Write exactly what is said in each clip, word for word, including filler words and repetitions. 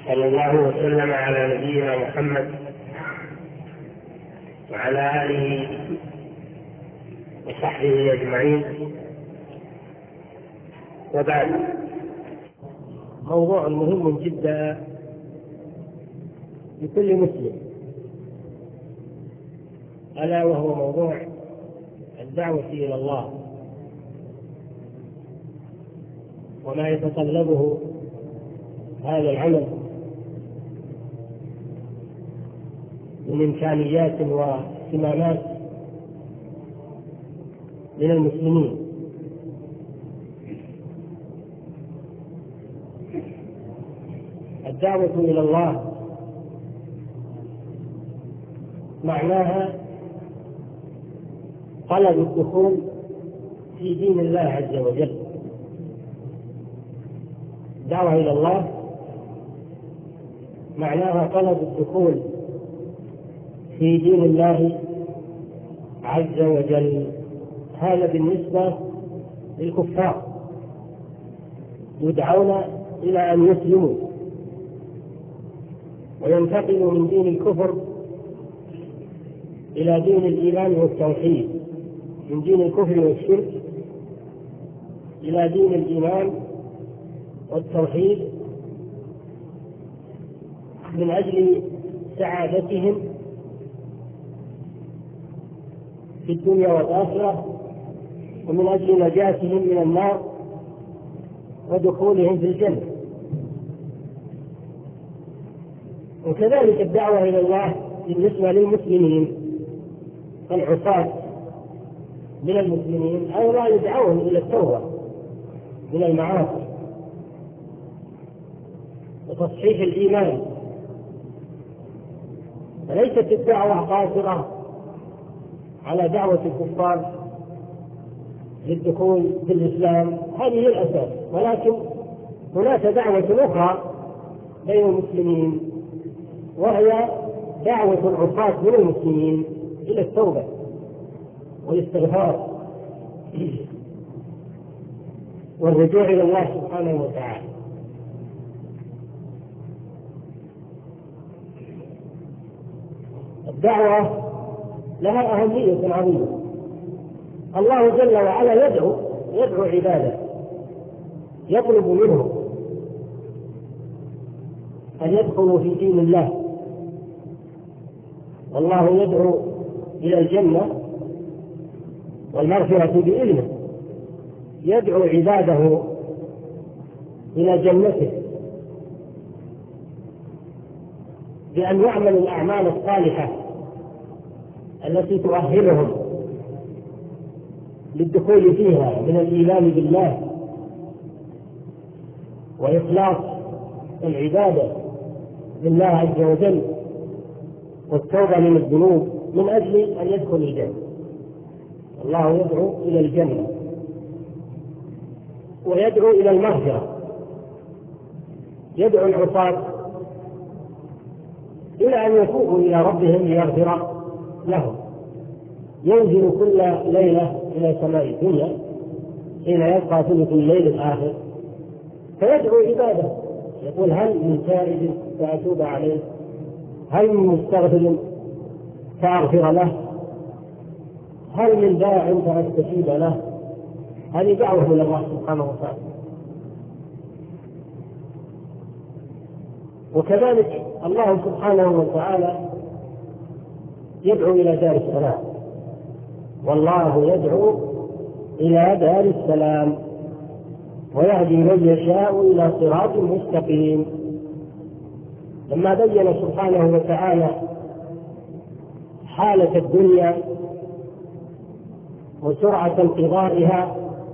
صلى الله وسلم على نبينا محمد وعلى آله وصحبه أجمعين، وبعد. موضوع مهم جدا لكل مسلم، ألا وهو موضوع الدعوة إلى الله وما يتطلبه هذا العمل من إمكانيات واهتمامات من المسلمين. الدعوة إلى الله معناها طلب الدخول في دين الله عز وجل. الدعوة إلى الله معناها طلب الدخول في دين الله عز وجل. هذا بالنسبة للكفار، يدعون إلى أن يسلموا وينتقلوا من دين الكفر إلى دين الإيمان والتوحيد، من دين الكفر والشرك إلى دين الإيمان والتوحيد، من أجل سعادتهم في الدنيا والآخرة، ومن أجل نجاتهم من النار ودخولهم في الجنة. وكذلك الدعوة إلى الله بالنسبة للمسلمين العصاة من المسلمين أيضا يدعوهم إلى التوبة من المعاصي وتصحيح الإيمان. فليست الدعوة قاصرة على دعوة الكفار للدخول في الإسلام، هذه الأساس، ولكن هناك دعوة أخرى بين المسلمين، وهي دعوة العصاة من المسلمين إلى التوبة والاستغفار والرجوع إلى الله سبحانه وتعالى. الدعوة لها أهمية عظيمة. الله جل وعلا يدعو يدعو عباده، يطلب منهم أن يدخلوا في دين الله، والله يدعو إلى الجنة والمغفرة بإذنه، يدعو عباده إلى جنته بأن يعملوا الأعمال الصالحة التي تؤهلهم للدخول فيها من الإيمان بالله وإخلاص العبادة لله عز وجل والتوبة من الذنوب، من أجل أن يدخل الجنة. الله يدعو إلى الجنة ويدعو إلى المغفرة، يدعو العصاة إلى أن يتوبوا إلى ربهم ليغفر لهم. ينزل كل ليلة إلى سماء الدنيا حين يبقى ثلث الليل الآخر فيدعو عباده، يقول: هل من تائب فأتوب عليه؟ هل من مستغفر فأغفر له؟ هل من داع فأستجيب له؟ هذه دعوة إلى الله سبحانه وتعالى. وكذلك الله سبحانه وتعالى يدعو إلى دار السلام، والله يدعو إلى دار السلام ويهدي من يشاء إلى صراط مستقيم. لما بين سبحانه وتعالى حالة الدنيا وسرعة انقضائها،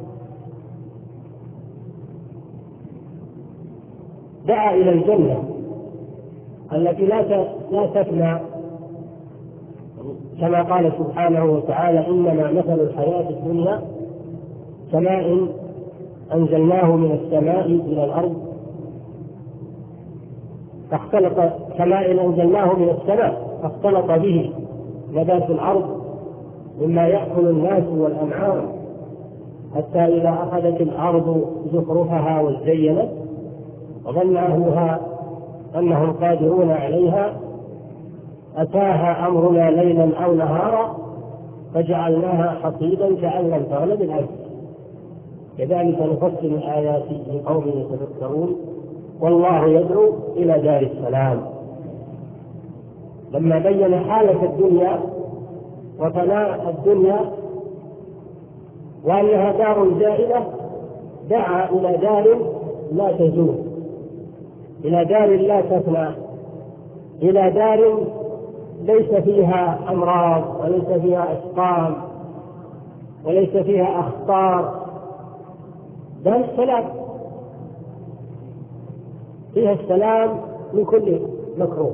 دعا إلى الجنة التي لا تفنى، كما قال سبحانه وتعالى: إنما مثل الحياة الدنيا كماء أنزلناه من السماء إلى الأرض فاختلط كماء أنزلناه من السماء فاختلط به نبات الأرض مما يأكل الناس والأنعام حتى إذا أخذت الأرض زخرفها وزينت وظن أهلها أنهم قادرون عليها أتاها أمرنا ليلا أو نهارا فجعلناها حصيدا كأن لم تغن بالأمس كذلك نفصل الآيات لقوم يتفكرون والله يدعو إلى دار السلام. لما بين حالة الدنيا وفناء الدنيا وأنها دار زائلة دعا إلى دار لا تزول، إلى دار لا تفنى، إلى دار ليس فيها أمراض وليس فيها أسقام وليس فيها أخطار، دار السلام فيها السلام من كل مكروه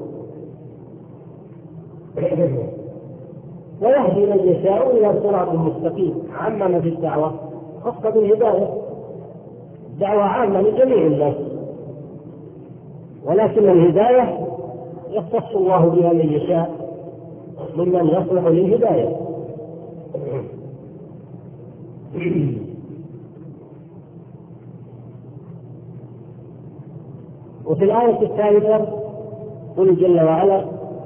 ويهدي من يشاء إلى صراط مستقيم. عمم في الدعوة خص بالهداية، الدعوة عامة لجميع الناس، ولكن الهداية يختص الله بها من يشاء ممن يصلح للهداية. وفي الآية الثالثة قل جل وعلا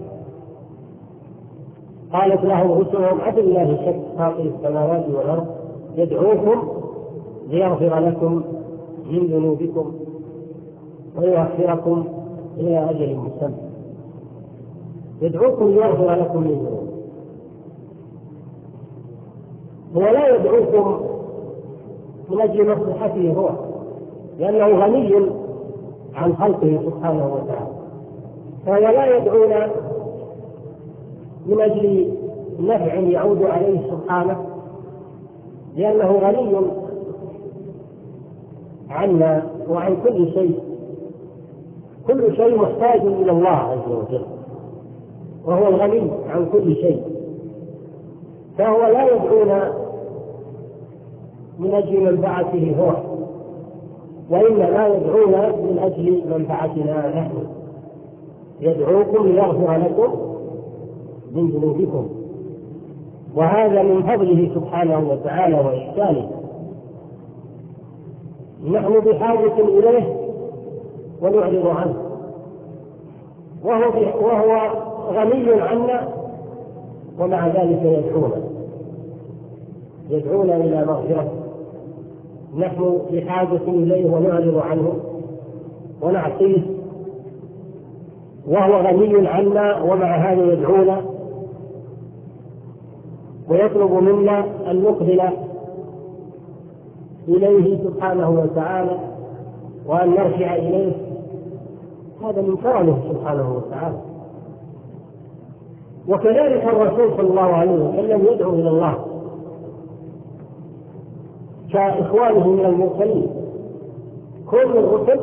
قالت لهم رسلهم أفي الله شك فاطر السماوات والأرض يدعوكم ليغفر لكم من ذنوبكم ويؤخركم إلى أجل مسمى. يدعوكم ليغفر لكم من ذنوبكم، هو لا يدعوكم من أجل مصلحته هو، لأنه غني عن خلقه سبحانه وتعالى، فهو لا يدعونا من أجل نفع يعود عليه سبحانه، لأنه غني عنا وعن كل شيء، كل شيء محتاج إلى الله عز وجل، وهو الغني عن كل شيء، فهو لا يدعونا من أجل منفعته هو، وإنما يدعونا من أجل منفعتنا نحن. يدعوكم ليغفر لكم من ذنوبكم، وهذا من فضله سبحانه وتعالى وإحسانه. نحن بحاجة إليه ونعرض عنه، وهو, وهو غني عنا، ومع ذلك يدعونا يدعونا إلى مغفرة. نحن بحاجة إليه ونعرض عنه ونعصيه، وهو غني عنا ومع هذا يدعونا ويطلب منا أن نقبل إليه سبحانه وتعالى وأن نرجع إليه. هذا من كرمه سبحانه وتعالى. وكذلك الرسول صلى الله عليه وسلم يدعو إلى الله كإخوانه من المرسلين، كل الرسل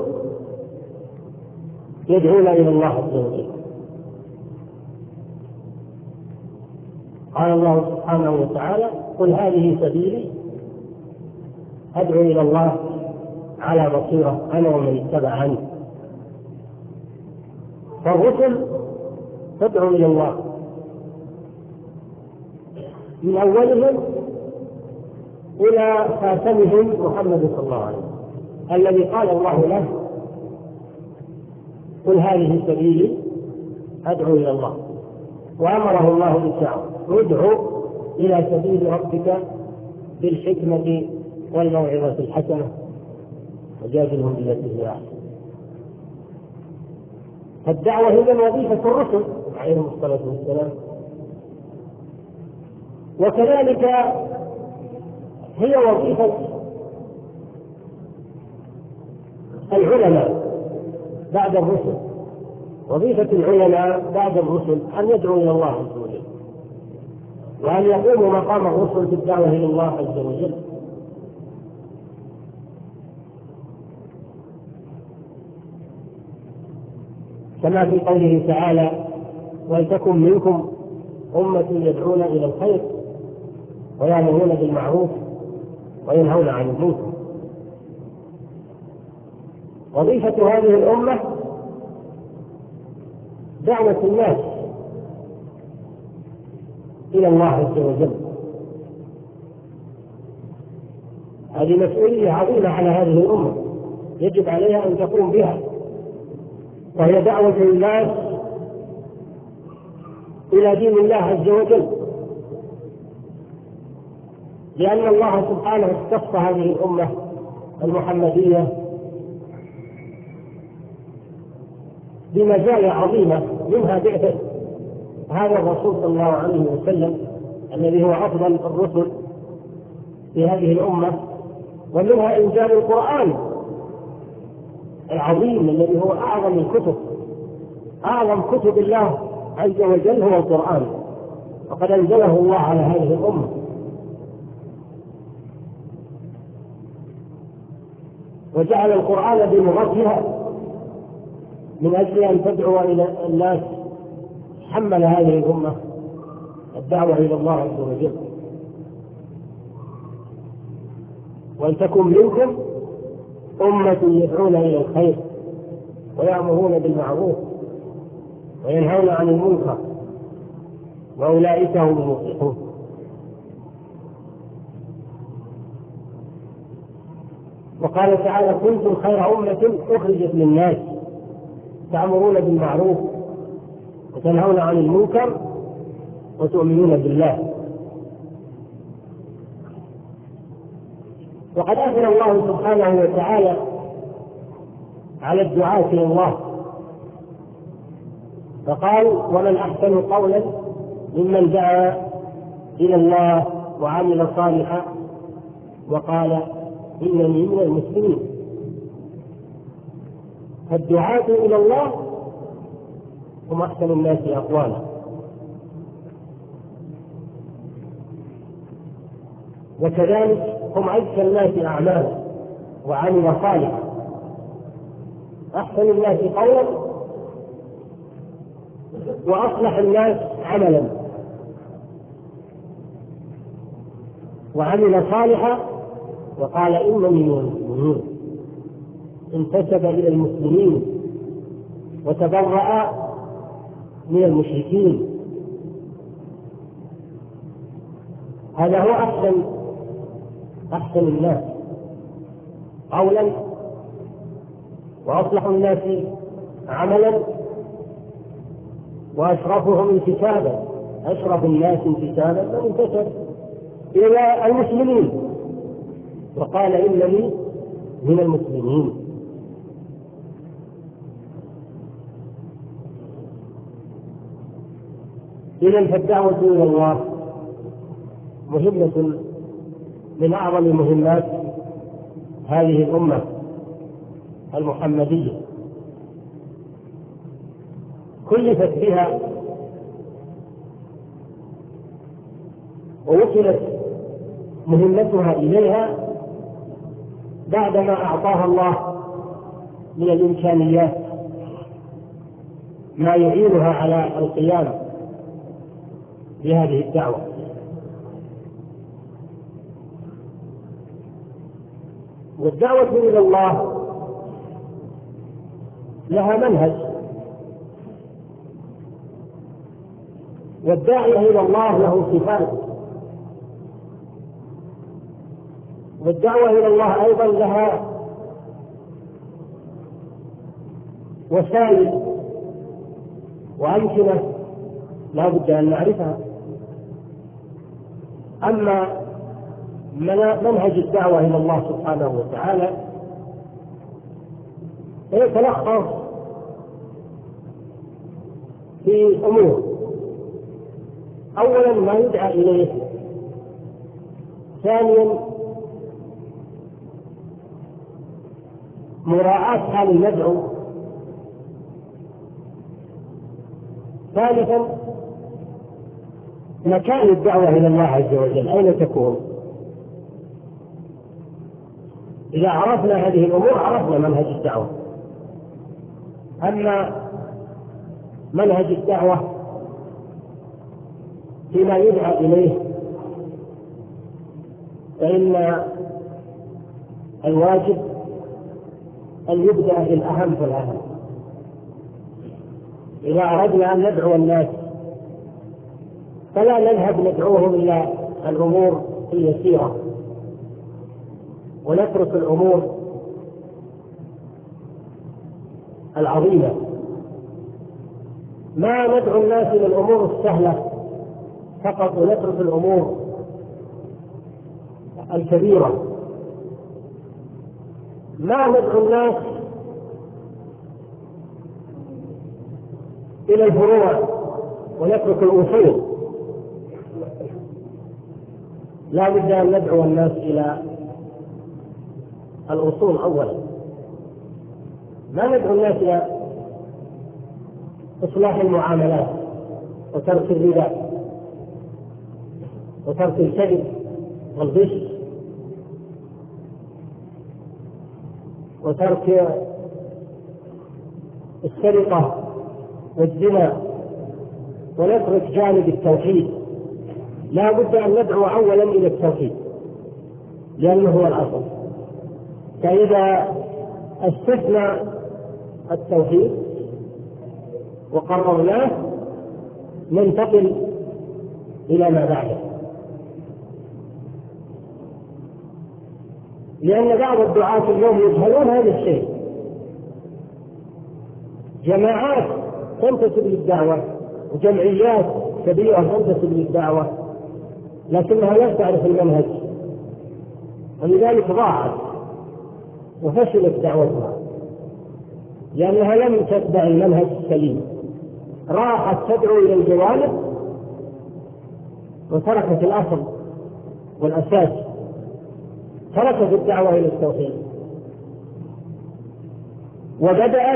يدعون إلى الله عز وجل. قال الله سبحانه وتعالى قل هذه سبيلي أدعو إلى الله على بصيرة أنا ومن اتبعني. فالرسل تدعو إلى الله من أولهم إلى خاتمهم محمد صلى الله عليه وسلم الذي قال الله له قل هذه سبيلي أدعو إلى الله، وأمره الله بالدعوة ادعو إلى سبيل ربك بالحكمة والموعظة الحسنة وجادلهم بالتي هي أحسن. فالدعوة هي من وظيفة الرسل عليهم الصلاة والسلام، وكذلك هي وظيفة العلماء بعد الرسل. وظيفة العلماء بعد الرسل أن يدعوا إلى الله عز وجل، وأن يقوموا مقام الرسل بالدعوة إلى الله عز وجل. كما في قوله تعالى ولتكن منكم أمة يدعون إلى الخير ويأمرون بالمعروف وينهون عن المنكر. وظيفة هذه الأمة دعوة الناس إلى الله عز وجل. هذه مسؤولية عظيمة على هذه الأمة يجب عليها أن تقوم بها، وهي دعوة الناس إلى دين الله عز وجل، لأن الله سبحانه اختص هذه الأمة المحمدية بمزايا عظيمة، منها بعثة هذا الرسول صلى الله عليه وسلم الذي هو أفضل الرسل في هذه الأمة، ومنها إنزال القرآن العظيم الذي هو أعظم الكتب، أعظم كتب الله عز وجل هو القرآن، وقد أنزله الله على هذه الأمة. وجعل القرآن بلغتها من أجل أن تدعو إلى الناس. حمل هذه الأمة الدعوة إلى الله عز وجل. وأن تكن منكم أمة يدعون إلى الخير ويأمرون بالمعروف وينهون عن المنكر وأولئك هم المفلحون. وقال تعالى: كنتم خير أمة أخرجت للناس تأمرون بالمعروف وتنهون عن المنكر وتؤمنون بالله. وقد أثنى الله سبحانه وتعالى على الدعاة إلى الله فقال: ومن أحسن قولا ممن دعا إلى الله وعمل صالحا وقال إنني من المسلمين. فالدعاة إلى الله هم أحسن الناس أقوالا. وكذلك هم أزكى الناس أعمالا وعمل صالحا. أحسن الناس قولا وأصلح الناس عملا وعمل صالحا وقال إنني من المسلمين. انتسب إلى المسلمين وتبرأ من المشركين. هذا هو أحسن أحسن الناس قولا وأصلح الناس عملا وأشرفهم انتسابا. أشرف الناس انتسابا من انتسب إلى المسلمين وقال إنني من المسلمين. إذن فالدعوة إلى الله مهمة من أعظم مهمات هذه الأمة المحمدية، كلفت بها ووصلت مهمتها إليها بعدما أعطاها الله من الإمكانيات ما يعينها على القيام بهذه الدعوة. والدعوة إلى الله لها منهج، والداعية إلى الله له صفات، والدعوة إلى الله أيضا لها وسائل وأمكنة لا بد أن نعرفها. أما منهج الدعوة إلى الله سبحانه وتعالى يتلخص في أمور: أولا ما يدعى إليه، ثانيا مراعاة حال المدعو، ثالثا مكان الدعوة إلى الله عز وجل أين تكون. إذا عرفنا هذه الأمور عرفنا منهج الدعوة. أما منهج الدعوة فيما يدعى إليه فإن الواجب أن يبدأ بالأهم فالأهم. إذا أردنا أن ندعو الناس فلا نذهب ندعوهم إلى الأمور اليسيرة ونترك الأمور العظيمة ما ندعو الناس إلى الأمور السهلة فقط ونترك الأمور الكبيرة. ما ندعو الناس إلى الفروع ونترك الأصول. لا بد أن ندعو الناس إلى الأصول أولا. ما ندعو الناس إلى إصلاح المعاملات وترك الربا وترك الكذب والغش وترك السرقة والزنا، ونترك جانب التوحيد. لا بد أن ندعو أولا إلى التوحيد لأنه هو الأصل. فإذا استثنى التوحيد وقررناه ننتقل إلى ما بعده، لأن بعض الدعاة اليوم يجهلون هذا الشيء. جماعات تنتسب للدعوة وجمعيات كبيرة تنتسب للدعوة لكنها لا تعرف المنهج، ولذلك ضاعت وفشلت دعوتها لأنها لم تتبع المنهج السليم. راحت تدعو إلى الجوانب وتركت الأصل والأساس، تركت الدعوة إلى التوحيد وبدأت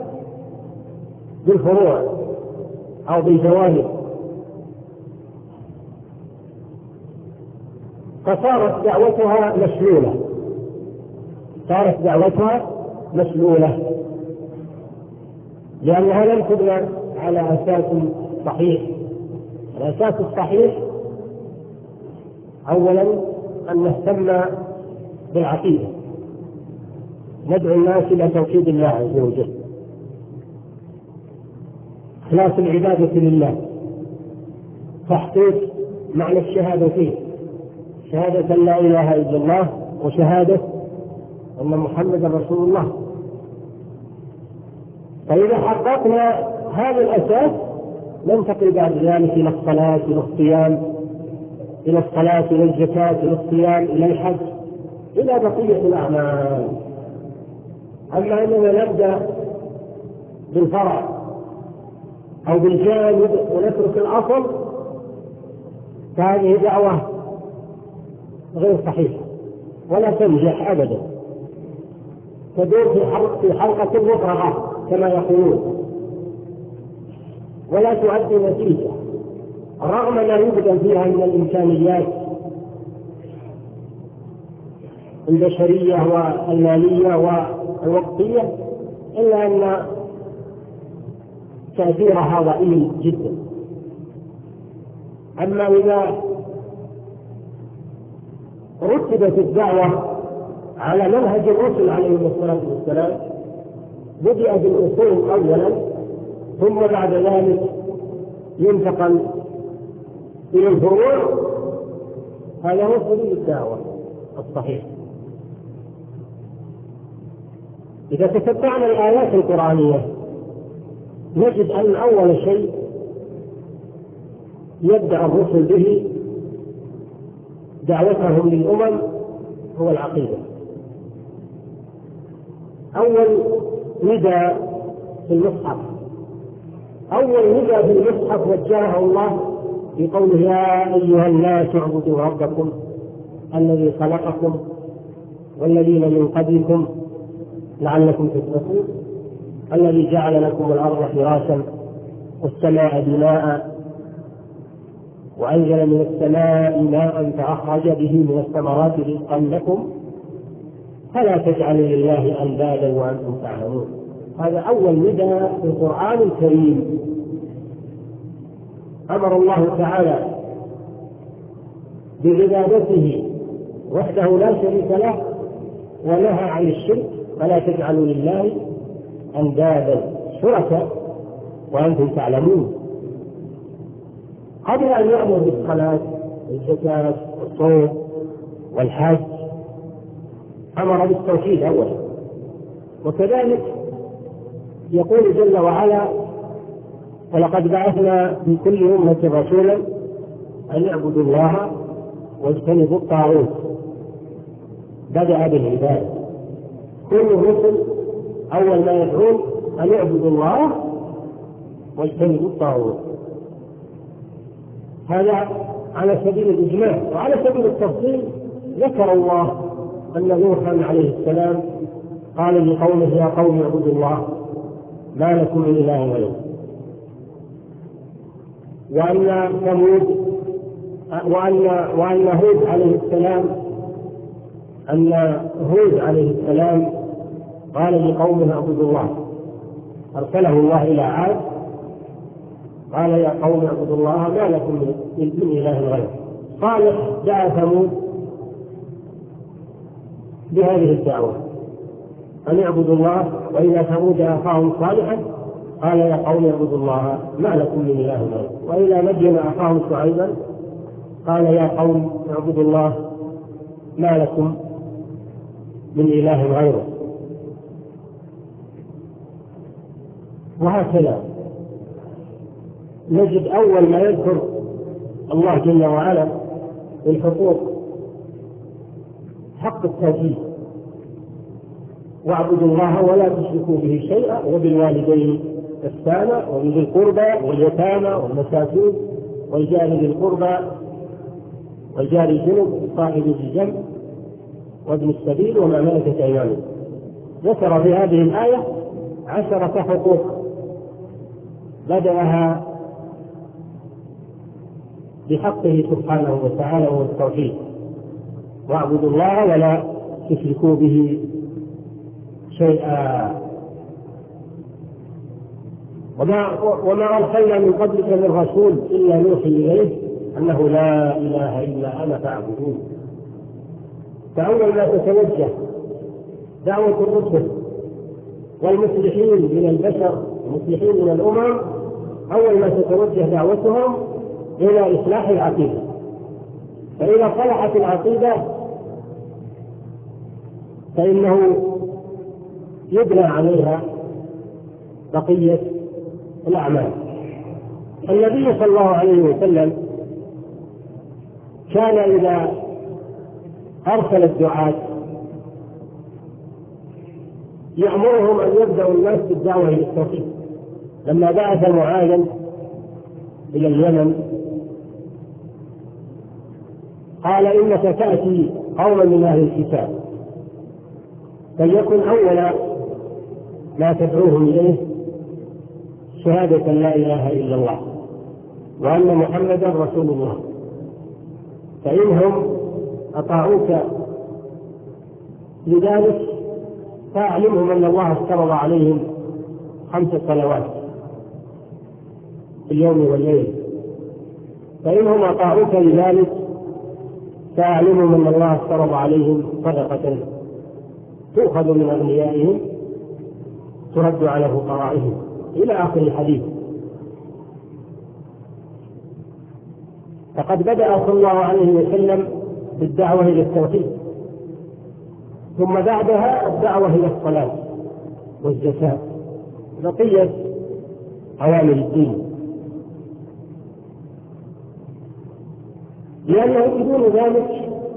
بالفروع أو بالجوانب، فصارت دعوتها مشلولة صارت دعوتها مشلولة لأنها لم تبنى على أساس صحيح. الأساس الصحيح أولا أن نهتم بالعقيدة، ندعو الناس إلى توحيد الله عز وجل، إخلاص العبادة لله، تحقيق معنى الشهادة فيه، شهادة لا إله إلا الله وشهادة أن محمد رسول الله. فإذا حققنا هذا الأساس ننتقل بعد ذلك إلى الصلاة، إلى الصيام، إلى الصلاة، إلى الزكاة، إلى الصيام، إلى الحج، إلى بقية الأعمال. أما أننا نبدأ بالفرع أو بالجانب ونترك الأصل فهذه دعوة غير صحيحة ولا تنجح أبدا، تدور في حلقة مفرغة كما يقولون ولا تؤدي نتيجة رغم ما يوجد فيها من الإمكانيات البشرية والمالية والوقتية، إلا أن تأثيرها ضئيل جدا. أما إذا رتبت الدعوة على منهج الرسل عليهم الصلاة والسلام، بدأ بالأصول أولا ثم بعد ذلك ينتقل إلى الفروع، هذا هو سبيل الدعوة الصحيح. إذا تتبعنا الآيات القرآنية نجد أن أول شيء يبدأ الرسل به دعوتهم للأمم هو العقيدة. أول نداء في المصحف أول نداء في المصحف وجهه الله بقوله يا أيها الناس اعبدوا ربكم الذي خلقكم والذين من قبلكم لعلكم تتقون الذي جعل لكم الأرض فراشا والسماء بناء وأنزل من السماء ماء فأخرج به من الثمرات رزقا لكم فلا تجعلوا لله أندادا وأنتم تعلمون. هذا أول نداء في القرآن الكريم. أمر الله تعالى بعبادته وحده لا شريك له ونهى عن الشرك فلا تجعلوا لله أندادا شركاء وأنتم تعلمون. قبل أن يأمر بالصلاة والزكاة والصوم والحج أمر بالتوحيد أولا، وكذلك يقول جل وعلا ولقد بعثنا في كل أمة رسولا أن يعبدوا الله واجتنبوا الطاغوت. بدأ بالعبادة، كل الرسل أول ما يدعون أن يعبدوا الله واجتنبوا الطاغوت. هذا على سبيل الإجماع. وعلى سبيل التفصيل ذكر الله أن نوحا عليه السلام قال لقومه يا قوم اعبدوا الله ما لكم من إله غيره، وأن ثمود وأن وأن هود عليه السلام أن هود عليه السلام قال لقومه اعبدوا الله، أرسله الله إلى عاد قال يا قوم اعبدوا الله ما لكم من إله غيره. صالح دعا ثمود بهذه الدعوة أن يعبدوا الله، وإلى ثمود أخاهم صالحا قال يا قوم اعبدوا الله ما لكم من إله غيره. وإلى مدين أخاهم شعيبا قال يا قوم اعبدوا الله ما لكم من إله غيره. وهكذا نجد أول ما يذكر الله جل وعلا الحقوق حق التوحيد، واعبدوا الله ولا تشركوا به شيئا وبالوالدين إحسانا وبذي القربى واليتامى والمساكين والجار ذي القربى والجار الجنب صاحب الجنب وابن السبيل وما ملكت أيمانكم. ذكر في هذه الآية عشرة حقوق بدأها بحقه سبحانه وتعالى وهو التوحيد، واعبدوا الله ولا تشركوا به شيئا. وما, وما أرسلنا من قبلك من رسول إلا نوحي إليه أنه لا إله إلا أنا فاعبدون. فأول ما تتوجه دعوة الرسل والمصلحين من البشر المصلحين من الأمم، أول ما تتوجه دعوتهم إلى إصلاح العقيدة. فإذا صلحت العقيدة فإنه يبنى عليها بقية الأعمال. النبي صلى الله عليه وسلم كان إذا أرسل الدعاة يأمرهم أن يبدأوا الناس بالدعوة إلى التوحيد. لما بعث معاذا إلى اليمن قال إنك تأتي قوما من أهل الكتاب فليكن أول ما تدعوهم إليه شهادة لا إله إلا الله وأن محمدا رسول الله، فإنهم أطاعوك لذلك فأعلمهم أن الله افترض عليهم خمس صلوات في اليوم والليل، فإنهم أطاعوك لذلك فأعلمهم أن الله افترض عليهم صدقة تؤخذ من أغنيائهم ترد على فقرائهم إلى آخر الحديث. فقد بدأ صلى الله عليه وسلم بالدعوة إلى التوحيد، ثم بعدها الدعوة إلى الصلاة والزكاة بقية أوامر الدين، لأنه بدون ذلك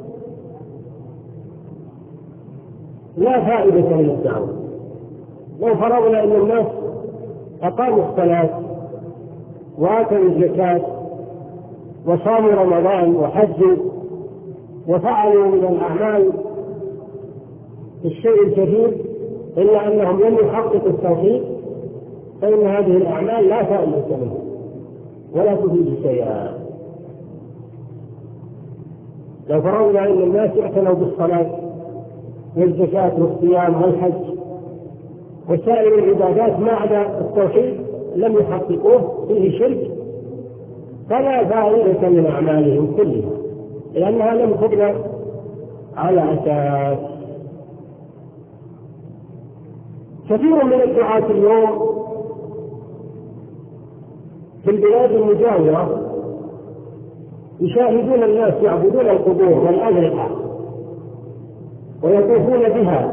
لا فائدة من الدعوة. لو فرضنا أن الناس أقاموا الصلاة وآتوا الزكاة وصاموا رمضان وحجوا وفعلوا من الأعمال الشيء الكثير إلا أنهم لم يحققوا التوحيد، فإن هذه الأعمال لا فائدة منها ولا تفيد شيئا. لو فرضنا أن الناس اعتنوا بالصلاة والزكاة والصيام والحج وسائر العبادات ما عدا التوحيد لم يحققوه فيه شرك، فلا فائدة من أعمالهم كلها لأنها لم تبنى على أساس. كثير من الدعاة اليوم في البلاد المجاورة يشاهدون الناس يعبدون القبور والأضرحة ويطوفون بها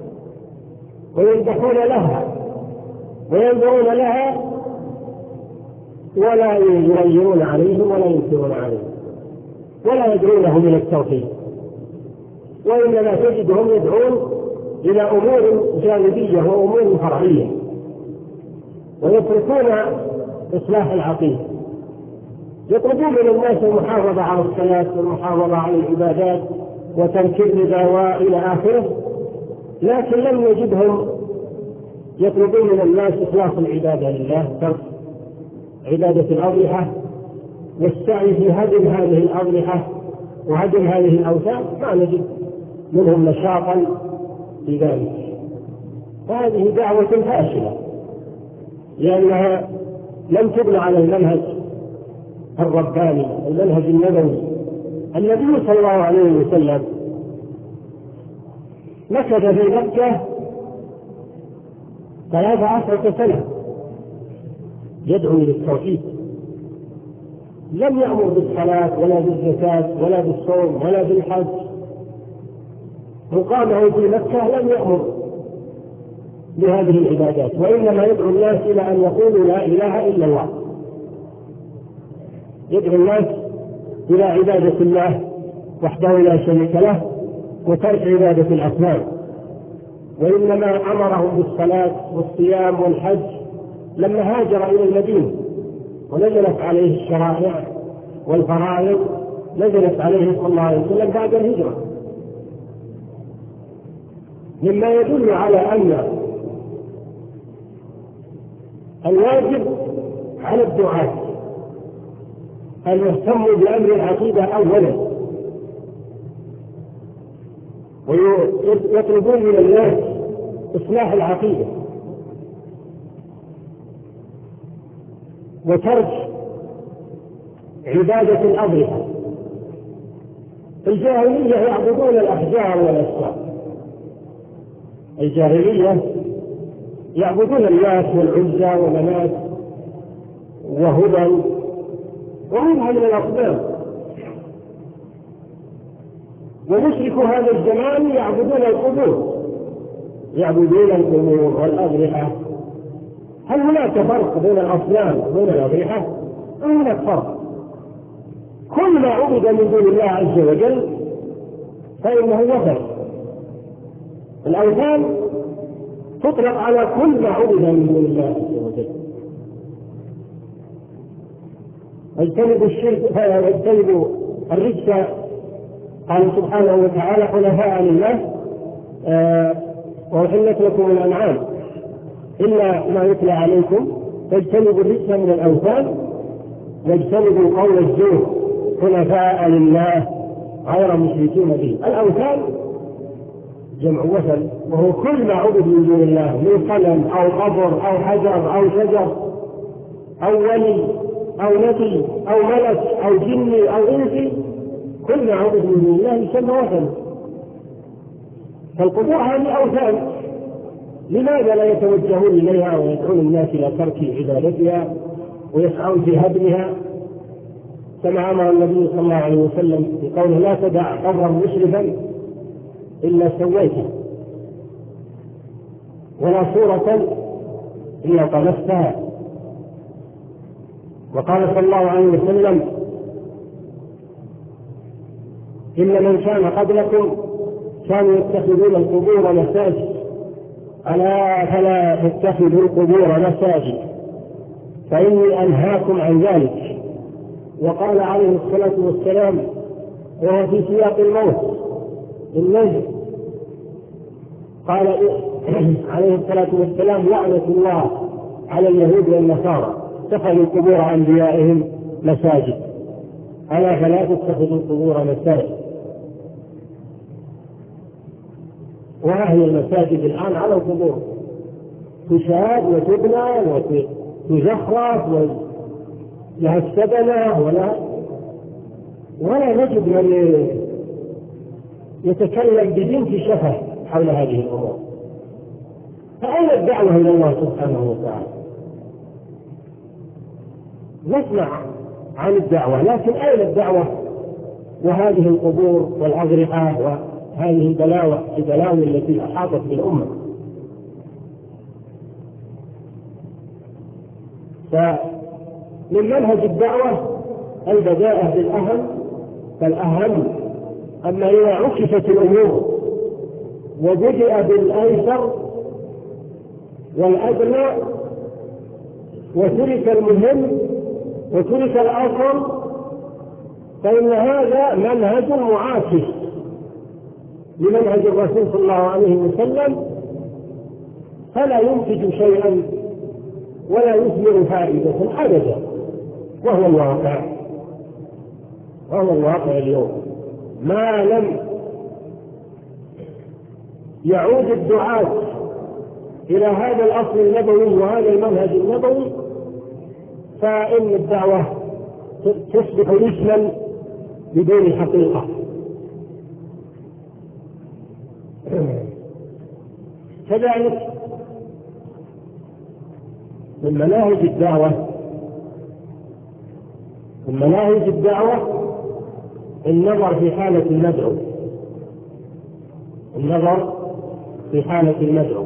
ويذبحون لها وينظرون لها ولا يغيرون عليهم ولا ينكرون عليهم ولا يدعونهم إلى التوحيد، وإنما تجدهم يدعون إلى أمور جانبية وأمور فرعية، ويتركون إصلاح العقيدة. يطلبون من الناس المحافظة على الصلاة والمحافظة على العبادات وترك الربا وإلى آخره، لكن لم يجدهم يطلبون من الناس إخلاص العبادة لله، ترك عبادة الأضرحة والسعي في هدم هذه الأضرحة وهدم هذه الأوثان، ما نجد منهم نشاطا في ذلك. فهذه دعوة فاشلة لأنها لم تبنى على المنهج الرباني المنهج النبوي. النبي صلى الله عليه وسلم مكث في مكة ثلاث عشرة سنة يدعو إلى التوحيد، لم يأمر بالصلاة ولا بالزكاة ولا بالصوم ولا بالحج. مقامه في مكة لم يأمر بهذه العبادات، وإنما يدعو الناس إلى أن يقولوا لا إله إلا الله، يدعو الناس إلى عبادة الله وحده لا شريك له وترك عبادة الأصنام. وإنما أمرهم بالصلاة والصيام والحج لما هاجر إلى المدينة ونزلت عليه الشرائع والفرائض، نزلت عليه صلى الله عليه وسلم بعد الهجرة، مما يدل على أن الواجب على الدعاة أن يهتموا بأمر العقيدة أولا، ويطلبون من الناس إصلاح العقيدة وترك عبادة الأضرحة. الجاهلية يعبدون الأحجار والأشجار، الجاهلية يعبدون اللات والعزى ومنات وهبل وغيرها من الأصنام. ومشركو هذا الزمان يعبدون القبور، يعبدون القبور والأضرحة. هل هناك فرق بين الأصنام وبين الأضرحة؟ ما هناك فرق. كل ما عبد من دون الله عز وجل فإنه وثن. الأوثان تطلق على كل ما عبد من دون الله عز وجل. اجتنبوا الشرك واجتنبوا الرجس، قال سبحانه وتعالى حنفاء لله آه وأحلت لكم الأنعام إلا ما يتلى عليكم فاجتنبوا الرجس من الأوثان واجتنبوا قول الزور حنفاء لله غير مشركين به. الأوثان جمع وثن، وهو كل ما عبد من دون الله من صنم أو قبر أو حجر أو شجر أو ولي أو نبي أو ملك أو جني أو إنسي، كل ما عبد من دون الله يسمى وثن. فالقبور هذه أوثان، لماذا لا يتوجهون إليها ويدعون الناس إلى ترك عبادتها ويسعون في هدمها كما أمر النبي صلى الله عليه وسلم بقوله لا تدع قبرا مشرفا إلا سويته ولا صورة إلا طمستها. وقال صلى الله عليه وسلم إن من كان قبلكم كانوا يتخذون القبور مساجد ألا فلا تتخذوا القبور مساجد فإني أنهاكم عن ذلك. وقال عليه الصلاة والسلام وهو في سياق الموت النجم قال عليه الصلاة والسلام لعنة الله على اليهود والنصارى اتخذوا قبور أنبيائهم مساجد ألا فلا تتخذوا القبور مساجد. وهذه المساجد الآن على القبور تشاد وتبنى وتزخرف ولها السبنة ولا ولا نجد من يتكلم بدين شفه حول هذه الأمور. فأين الدعوة إلى الله سبحانه وتعالى؟ نسمع عن الدعوة لكن أين الدعوة وهذه القبور والأضرحة وهذه البلاوى البلاوي التي أحاطت بالأمة؟ من منهج الدعوة البداءة بالأهم فالأهم. أما إذا عكست الأمور وبدأ بالأيسر والأدنى وترك المهم وترك الأصل فإن هذا منهج معاكس لمنهج الرسول صلى الله عليه وسلم، فلا ينتج شيئا ولا يثمر فائدة أبدا، وهو الواقع وهو الواقع اليوم. ما لم يعود الدعاة إلى هذا الأصل النبوي وهذا المنهج النبوي فإن الدعوة تصبح اسما بدون حقيقة. كذلك من مناهج الدعوة من مناهج الدعوة النظر في حالة المدعو النظر في حالة المدعو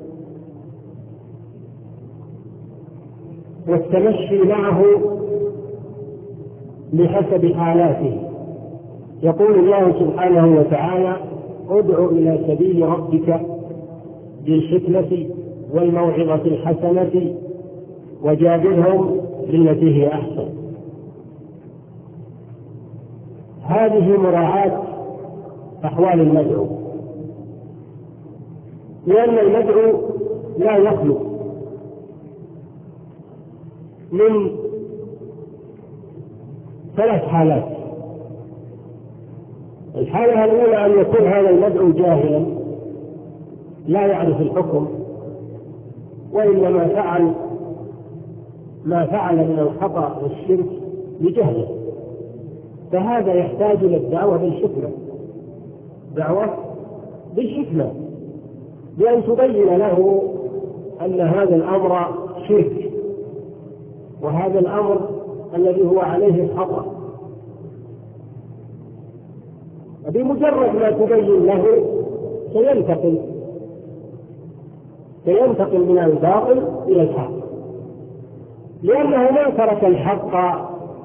والتمشي معه بحسب حالاته. يقول الله سبحانه وتعالى: ادع إلى سبيل ربك بالحكمة والموعظة الحسنة وجادلهم بالتي هي أحسن. هذه مراعاة أحوال المدعو، لأن المدعو لا يخلو من ثلاث حالات. الحالة الأولى أن يكون هذا المدعو جاهلا لا يعرف الحكم وإنما فعل ما فعل من الخطأ والشرك بجهله، فهذا يحتاج إلى الدعوة بالحكمة دعوة بالحكمة بأن تبين له أن هذا الأمر شرك وهذا الأمر الذي هو عليه الخطأ. بمجرد ما تبين له سينتقل سينتقل من الباطل إلى الحق، لأنه ما ترك الحق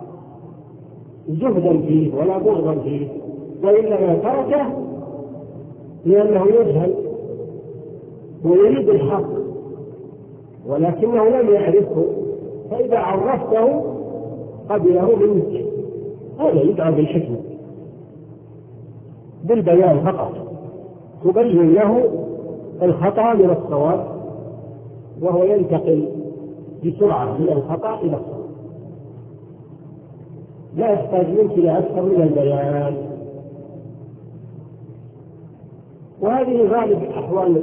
زهدا فيه ولا بغضا فيه، وإنما تركه لأنه يجهل ويريد الحق ولكنه لم يعرفه، فإذا عرفته قبله منك. هذا يدعى بالحكمة بالبيان فقط، تبين له الخطأ من الصواب وهو ينتقل بسرعة من الخطأ إلى الصواب، لا يحتاج منك إلى أكثر من البيان. وهذه غالب أحوال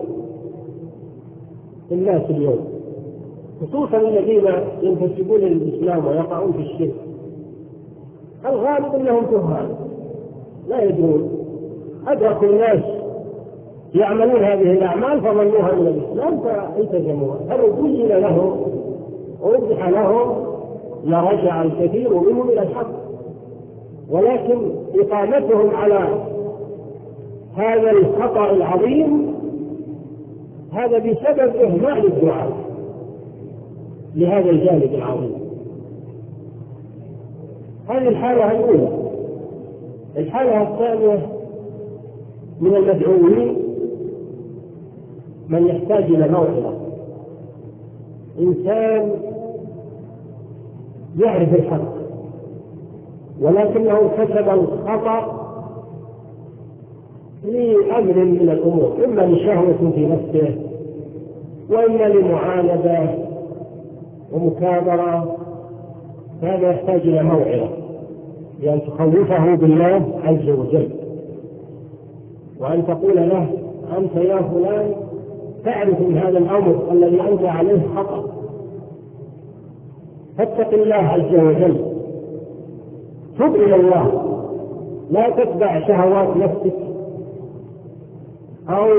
الناس اليوم، خصوصا الذين ينتسبون للإسلام ويقعون في الشرك. الغالب أنهم جهال لا يدرون، أدركوا الناس يعملون هذه الأعمال فظنوها من الإسلام فالتزموها، فلو بين لهم ووضح لهم لرجع الكثير منهم إلى الحق، ولكن إقامتهم على هذا الخطأ العظيم هذا بسبب إهمال الدعاء لهذا الجانب العظيم. هذه الحالة الأولى. الحالة الثانية من المدعوين من يحتاج إلى موعظة، إنسان يعرف الحق ولكنه كسب الخطأ لأمر من الأمور، إما لشهوة في نفسه وإما لمعاندة ومكابرة، هذا يحتاج إلى موعظة بأن تخوفه بالله عز وجل وأن تقول له: أنت يا فلان تعرف من هذا الأمر الذي أنت عليه خطأ، فاتق الله عز وجل، تب إلى الله، لا تتبع شهوات نفسك أو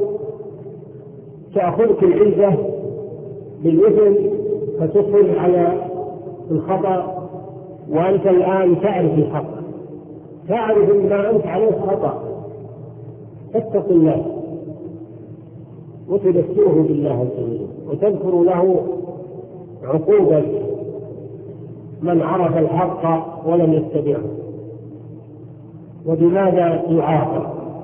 تأخذك العزة بالإثم فتصر على الخطأ وأنت الآن تعرف الحق، تعرف ما أنت عليه خطأ، فاتق الله وتذكره بالله عز وجل وتذكر له عقوبة من عرف الحق ولم يتبعه. وبماذا يعاقب؟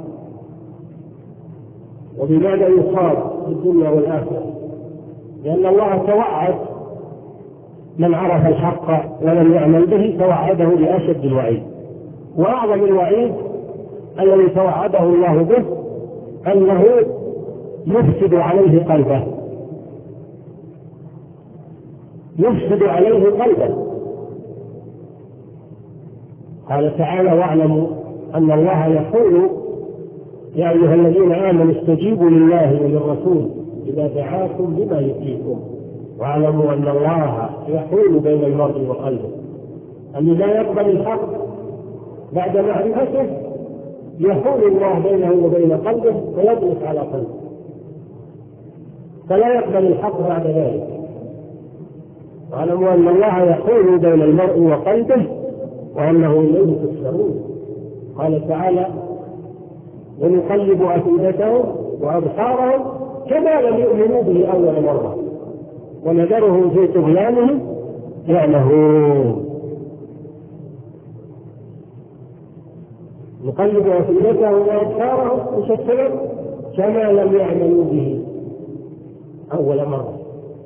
وبماذا يصاب في الدنيا والآخرة؟ لأن الله توعد من عرف الحق ولم يعمل به، توعده بأشد الوعيد. وأعظم الوعيد الذي توعده الله به أنه يفسد عليه قلبه، يفسد عليه قلبه. قال تعالى: واعلموا أن الله يقول يا أيها الذين آمنوا استجيبوا لله وللرسول إذا دعاكم لما يحييكم واعلموا أن الله يحول بين المرء وقلبه. أن لا يقبل الحق بعد معرفته يحول الله بينه وبين قلبه ويطلق على قلبه، فلا يقبل الحق بعد ذلك. واعلموا أن الله يحول بين المرء وقلبه وأنه إليه تحشرون. قال تعالى: ونقلب أفئدتهم وأبصارهم كما لم يؤمنوا به أول مرة ونذرهم في طغيانهم يعمهون. نقلب أفئدتهم وأبصارهم مشتتا كما لم يعملوا به أول مرة.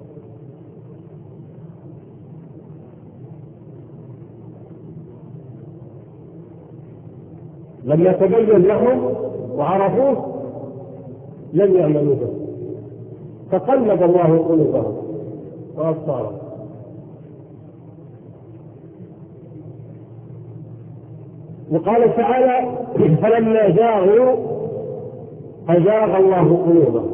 لما تبين لهم وعرفوه لم يعملوا به، فقلب الله قلوبهم وأبصارهم. وقال تعالى: فلما زاغوا أزاغ الله قلوبهم.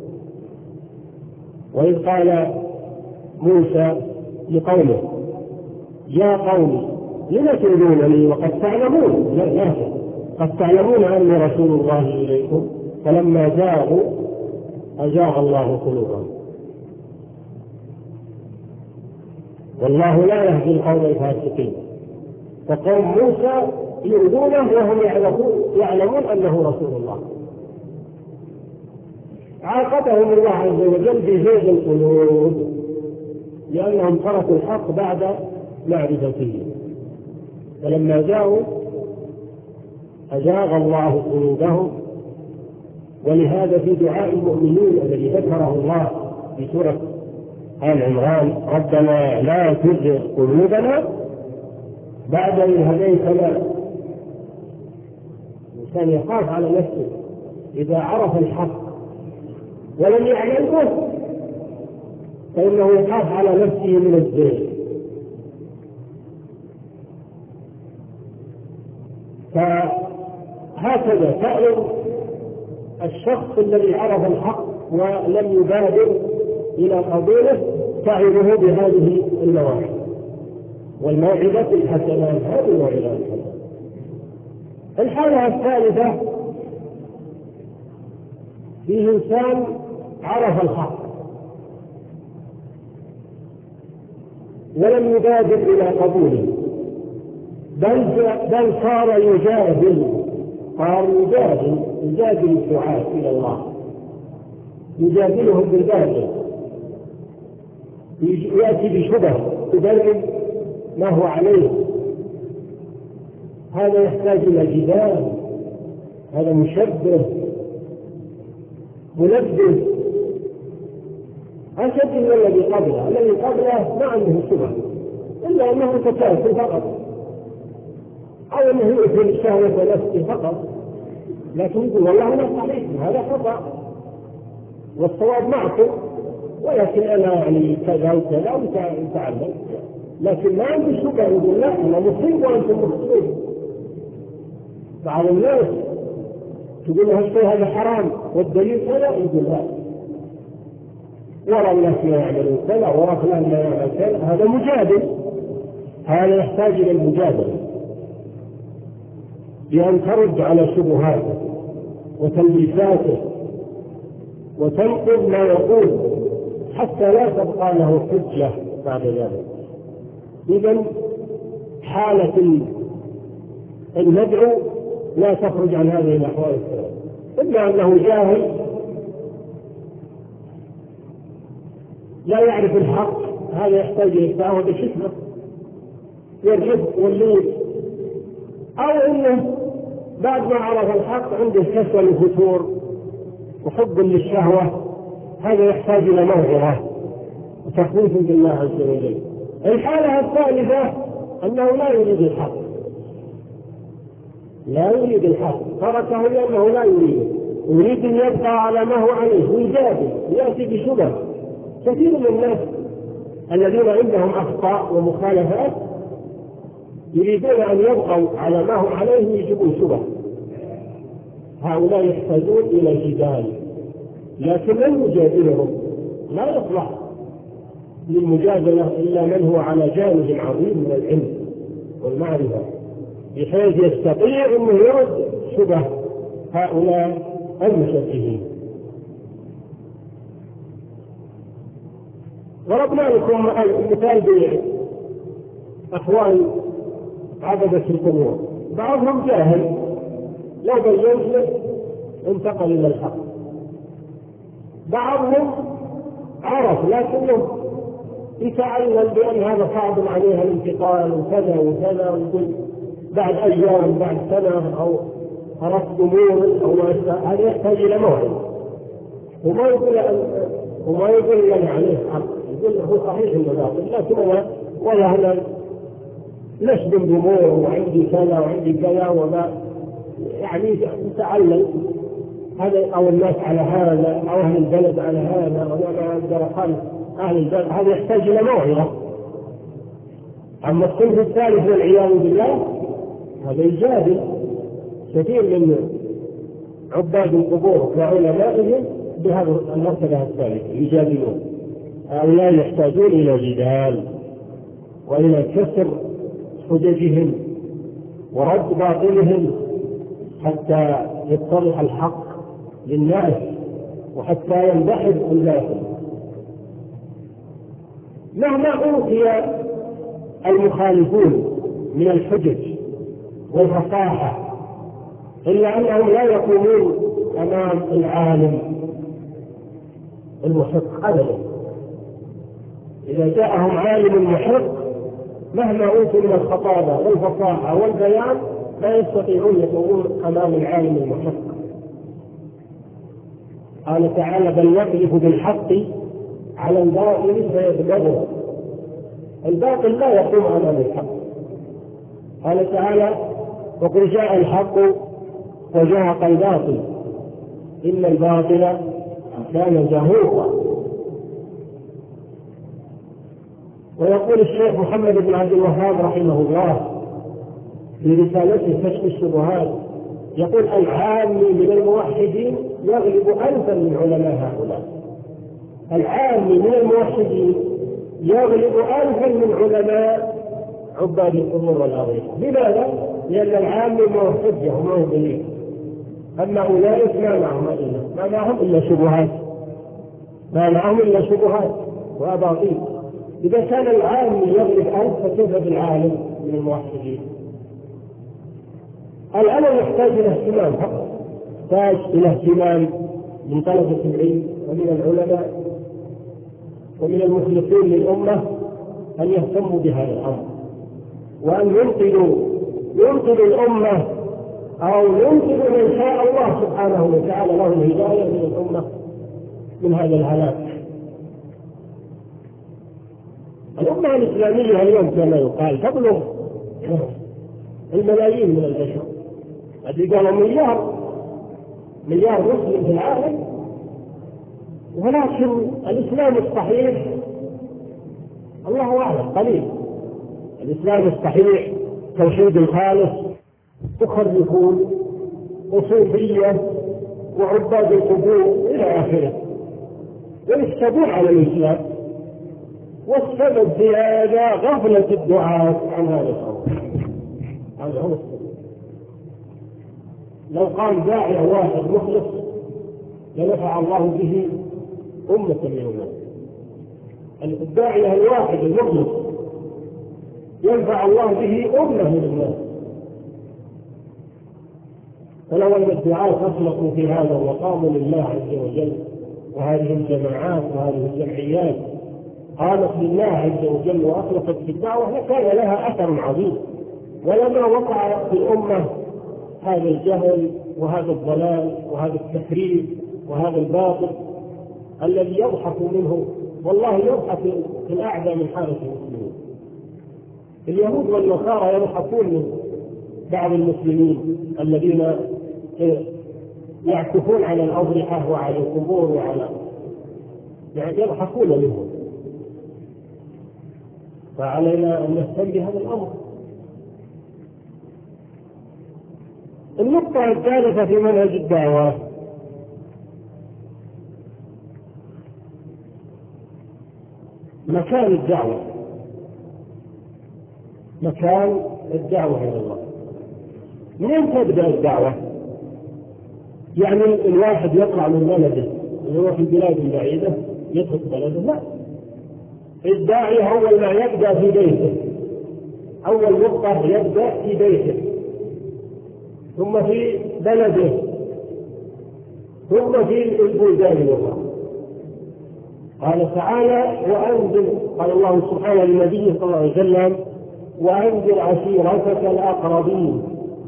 وإذ قال موسى لقومه: يا قوم لم تؤذونني وقد تعلمون لا لا قد تعلمون أني رسول الله إليكم فلما زاغوا أزاغ الله قلوبهم والله لا يهدي القوم الفاسقين. فقوم موسى يؤذونه وهم يعلمون أنه رسول الله. عاقبهم الله عز وجل بزيغ القلوب لأنهم تركوا الحق بعد معرفته، فلما جاءوا أزاغ الله قلوبهم. ولهذا في دعاء المؤمنين الذي ذكره الله في سورة آل عمران: ربنا لا تزغ قلوبنا بعد إذ هديتنا. الإنسان يخاف على نفسه إذا عرف الحق ولم يعمل به فإنه يخاف على نفسه من الزيغ. فهكذا تعرض الشخص الذي عرف الحق ولم يبادر إلى قبوله، تعرضه بهذه النواحي. والموعظة الحسنة هذه الموعظة الحسنة. الحالة الثالثة فيه إنسان عرف الحق ولم يبادر إلى قبوله، بل بل صار يجادل قال يجادل يجادل الدعاة إلى الله، يجادلهم بالباطل، يأتي بشبه تبرر ما هو عليه. هذا يحتاج إلى جدال، هذا مشبه منبه أشد من الذي قبله. الذي قبله ما عنده شبه إلا أنه تكاسل فقط أو أنه يؤثر الشهوة نفسه فقط، لكن يقول والله أنا صحيح هذا خطأ والصواب معكم، ولكن أنا يعني كذا وكذا وتعلم، لكن ما عنده شبه يقول لا أنا مصيب وأنتم مخطئون. بعض الناس تقول له الشيء هذا حرام والدليل كذا، يقول لا ورا الناس ما يعملون كذا ورا فلان ما يعمل كذا. هذا مجادل، هذا يحتاج إلى المجادلة بأن ترد على شبهاته وتلبيساته وتنقض ما يقول حتى لا تبقى له حجة بعد ذلك. إذن حالة المدعو لا تخرج عن هذه الأحوال الثلاث، إما أنه جاهل لا يعرف الحق، هذا يحتاج إلى الدعوة بشدة والرفق واللين، أو إنه بعد ما عرف الحق عنده كسل وفتور وحب للشهوة، هذا يحتاج إلى موعظة وتخويف بالله عز وجل. الحالة الثالثة أنه لا يريد الحق، لا يريد الحق، تركه لأنه لا يريد، يريد أن يبقى على ما هو عليه ويجادل ويأتي بشبه. كثير من الناس الذين عندهم أخطاء ومخالفات يريدون أن يبقوا على ما هم عليه ويجيبوا شبه، هؤلاء يحتاجون إلى جدال، لكن من يجادلهم؟ لا يصلح للمجادلة إلا من هو على جانب عظيم من العلم والمعرفة، بحيث يستطيع أنه يرد شبه هؤلاء المشبهين. ضربنا لكم مثال بأحوال عبدة القبور، بعضهم جاهل لو بينت له انتقل إلى الحق، بعضهم عرف لكنه يتعلم بأن هذا صعب عليها الانتقال وكذا وكذا، ويقول بعد أيام بعد سنة أو أردت أمور أو ما، هذا يحتاج إلى موعظة، وما يقول وما يقول لنا عليه حق، يقول هو صحيح إنه باطل، لكن أنا ولا أنا نشد الأمور وعندي كذا وعندي كذا وما، يعني نتعلم هذا أو الناس على هذا أو أهل البلد على هذا أو أنا أقدر أخالف أهل البلد، هذا يحتاج إلى موعظة. أما الصنف الثالث والعياذ بالله هذا يجادل. كثير من عباد القبور وعلمائهم بهذه المرتبة الثالثة يجادلون، هؤلاء يحتاجون إلى جدال وإلى كسر حججهم ورد باطلهم حتى يتضح الحق للناس وحتى ينبحر الباطل. مهما أوتي المخالفون من الحجج والفصاحة إلا أنهم لا يقومون أمام العالم المحق أبدا. إذا جاءهم عالم محق مهما أوتوا من الخطابة والفصاحة والبيان لا يستطيعون يقومون أمام العالم المحق. قال تعالى بل يقذف بالحق على الباطل فيدمغه، الباطل لا يقوم أمام الحق. قال تعالى وقل جاء الحق وزهق الباطل إن الباطل كان زهوقا. ويقول الشيخ محمد بن عبد الوهاب رحمه الله في رسالته كشف الشبهات، يقول العامي من الموحدين يغلب ألفا من علماء هؤلاء. العامي من الموحدين يغلب ألفا من علماء عباد القبور والأضرحة. لماذا؟ لأن العامي ما هو حجة وما هو دليل، أما أولئك ما معهم إلا ما معهم إلا شبهات، ما معهم إلا شبهات وأباطيل. إذا كان العالم يغلب ألف فكيف بالعالم من الموحدين؟ الأمر يحتاج إلى اهتمام فقط، يحتاج إلى اهتمام من طلبة العلم ومن العلماء ومن المخلصين للأمة أن يهتموا بهذا الأمر، وأن ينقذوا ينقذوا الأمة أو ينقذوا من شاء الله سبحانه وتعالى له الهداية من الأمة من هذا الهلاك. الأمة الإسلامية اليوم كما يقال تبلغ الملايين من البشر، الذي قالوا مليار مليار مسلم في العالم، ولكن الإسلام الصحيح الله أعلم قليل. الإسلام الصحيح توحيد الخالص مخرفون وصوفية وعباد القبور إلى آخره، ويكتبون على الإسلام. والسبب في هذا غفلة الدعاة عن هذا الأمر. هذا هو السبب. لو قام داعية واحد مخلص لنفع الله به أمة من الناس. الداعية الواحد المخلص ينفع الله به أمة من الناس. فلو أن الدعاة أطلقوا في هذا وقاموا لله عز وجل، وهذه الجماعات وهذه الجمعيات قامت بالله عز وجل وأخلصت في الدعوة لكان لها أثر عظيم. ولما وقع في الأمة هذا الجهل وهذا الضلال وهذا التفريط وهذا الباطل الذي يضحك منه، والله يضحك في الأعدى من حالة المسلمين. اليهود والنصارى يضحكون من بعض المسلمين الذين يعكفون على الأضرحة وعلى القبور وعلى يعني يضحكون منهم. فعلينا أن نهتم بهذا الأمر. النقطة الثالثة في منهج الدعوة مكان الدعوة، مكان الدعوة إلى الله. منين تبدأ الدعوة؟ يعني الواحد يطلع من بلده اللي هو في البلاد البعيدة يدخل بلده؟ لا، الداعي أول ما يبدأ في بيته، أول نقطة يبدأ في بيته، ثم في بلده، ثم في البلدان الأخرى. قال تعالى: وأنذر، قال الله سبحانه للنبي صلى الله عليه وسلم: وأنذر عشيرتك الأقربين.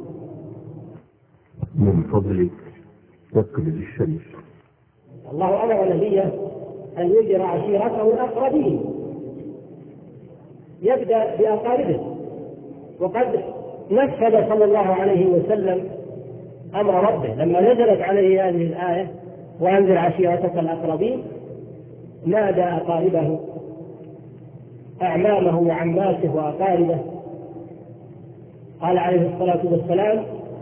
من فضلك تقبل الشمس. الله أمر نبيه أن ينذر عشيرته الأقربين، يبدأ بأقاربه. وقد نفذ صلى الله عليه وسلم أمر ربه لما نزلت عليه هذه الآية: وأنذر عشيرتك الأقربين، نادى أقاربه، أعمامه وعماته وأقاربه. قال عليه الصلاة والسلام: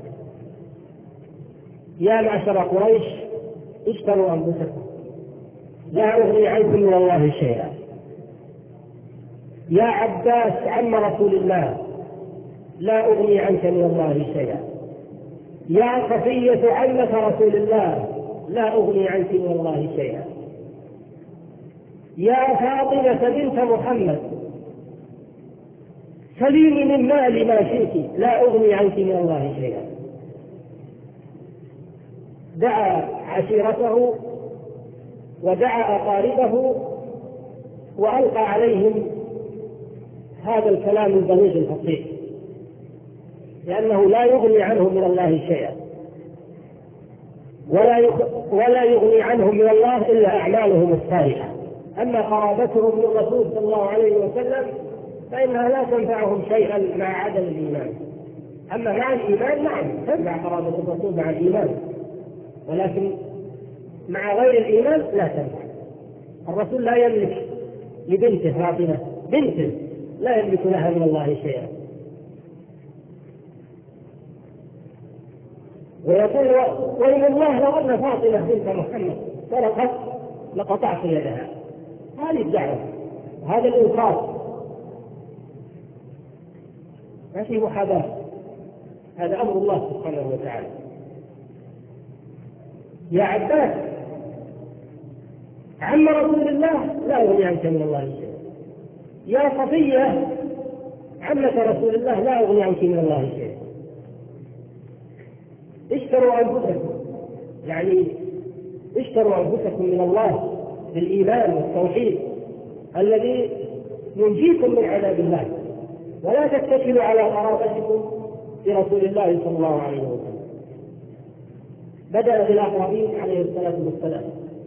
يا معشر قريش اشتروا أنفسكم لا أغني عنكم من الله شيئا. يا عباس عم رسول الله لا أغني عنك من الله شيئا. يا صفية عمة رسول الله لا أغني عنك من الله شيئا. يا فاطمة بنت محمد سليني من مالي ما شئت لا أغني عنك من الله شيئا. دعا عشيرته ودعا أقاربه وألقى عليهم هذا الكلام البليغ الفصيح، لأنه لا يغني عنهم من الله شيئا، ولا ولا يغني عنهم من الله إلا أعمالهم الصالحة. أما قرابتهم للرسول صلى الله عليه وسلم فإنها لا تنفعهم شيئا مع عدم الإيمان. أما مع الإيمان نعم تنفع قرابة الرسول مع الإيمان، ولكن مع غير الإيمان لا تنفع. الرسول لا يملك لبنته فاطمة بنته لا يملك لها من الله شيئا. ويقول: وإن الله لو أن فاطمة بنت محمد سرقت لقطعت يدها. هذه الدعوة، هذا الإنصاف، ما في محاباة، هذا أمر الله سبحانه وتعالى. يا عباس عم رسول الله لا أغني عنك من الله شيئا. يا صفية عمة رسول الله لا أغني عنك من الله شيئا. اشتروا أنفسكم، يعني اشتروا أنفسكم من الله بالإيمان والتوحيد الذي ينجيكم من عذاب الله، ولا تتكلوا على قرابتكم برسول الله صلى الله عليه وسلم. بدأ بالأقربين عليه الصلاة والسلام.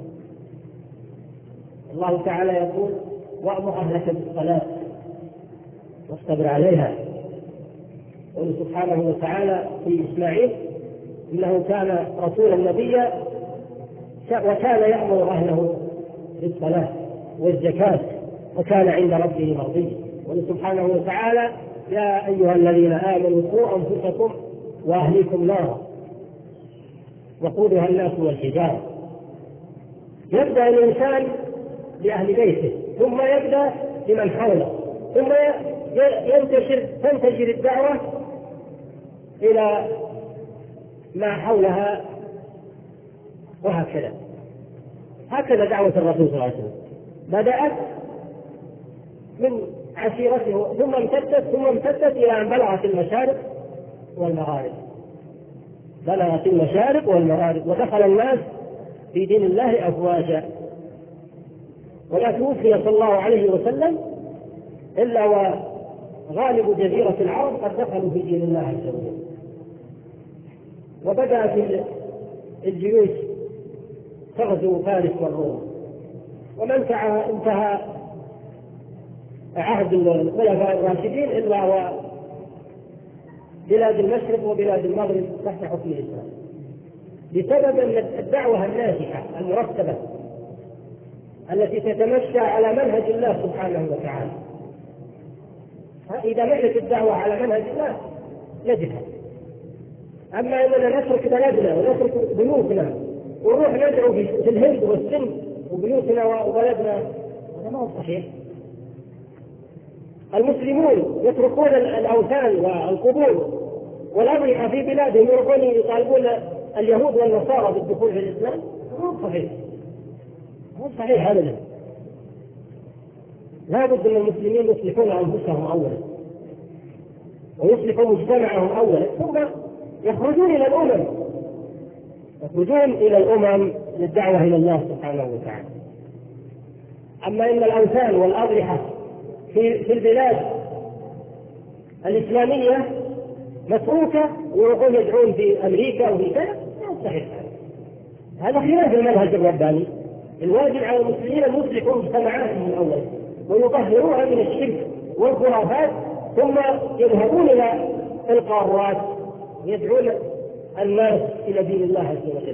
الله تعالى يقول: وأمر أهلك بالصلاة واصطبر عليها. يقول سبحانه وتعالى في إسماعيل: إنه كان رسولا نبيا وكان يأمر أهله بالصلاة والزكاة وكان عند ربه مرضيا. يقول سبحانه وتعالى: يا أيها الذين آمنوا قوا أنفسكم وأهليكم نارا وقودها الناس والحجارة. يبدأ الإنسان بأهل بيته، ثم يبدأ بمن حوله، ثم ينتشر تنتشر الدعوة إلى ما حولها، وهكذا هكذا دعوة الرسول صلى الله عليه وسلم بدأت من عشيرته ثم امتدت ثم امتدت إلى أن بلغت المشارق والمغارب بلغت المشارق والمغارب ودخل الناس في دين الله أفواجا. ولا توفي صلى الله عليه وسلم إلا وغالب جزيرة العرب قد دخلوا في دين الله عز وجل، وبدأت الجيوش تغزو فارس والروم، وما انتهى عهد الخلفاء الراشدين إلا وبلاد المشرق وبلاد المغرب تحت حكم الإسلام، بسبب أن الدعوة الناجحة المرتبة التي تتمشى على منهج الله سبحانه وتعالى. إذا مشت الدعوة على منهج الله نجحت. أما أننا نترك بلدنا ونترك بيوتنا ونروح ندعو في الهند والسند وبيوتنا وبلدنا، هذا ما هو صحيح. المسلمون يتركون الأوثان والقبور والأضرحة في بلادهم يروحون يطالبون اليهود والنصارى بالدخول في الإسلام، ما هو صحيح، ما هو صحيح أبدا. لا بد من المسلمين يصلحون أنفسهم أولا ويصلحوا مجتمعهم أولا، ثم يخرجون إلى الأمم يخرجون إلى الأمم للدعوة إلى الله سبحانه وتعالى. أما إن الأوثان والأضرحة في في البلاد الإسلامية متروكة ويروحون يدعون في أمريكا وفي كذا، لا صحيح، هذا خلاف المنهج الرباني. الواجب على المسلمين أن يصلحوا مجتمعاتهم الأول ويطهروها من الشرك والخرافات، ثم يذهبون إلى القارات ويدعون الناس إلى دين الله عز وجل.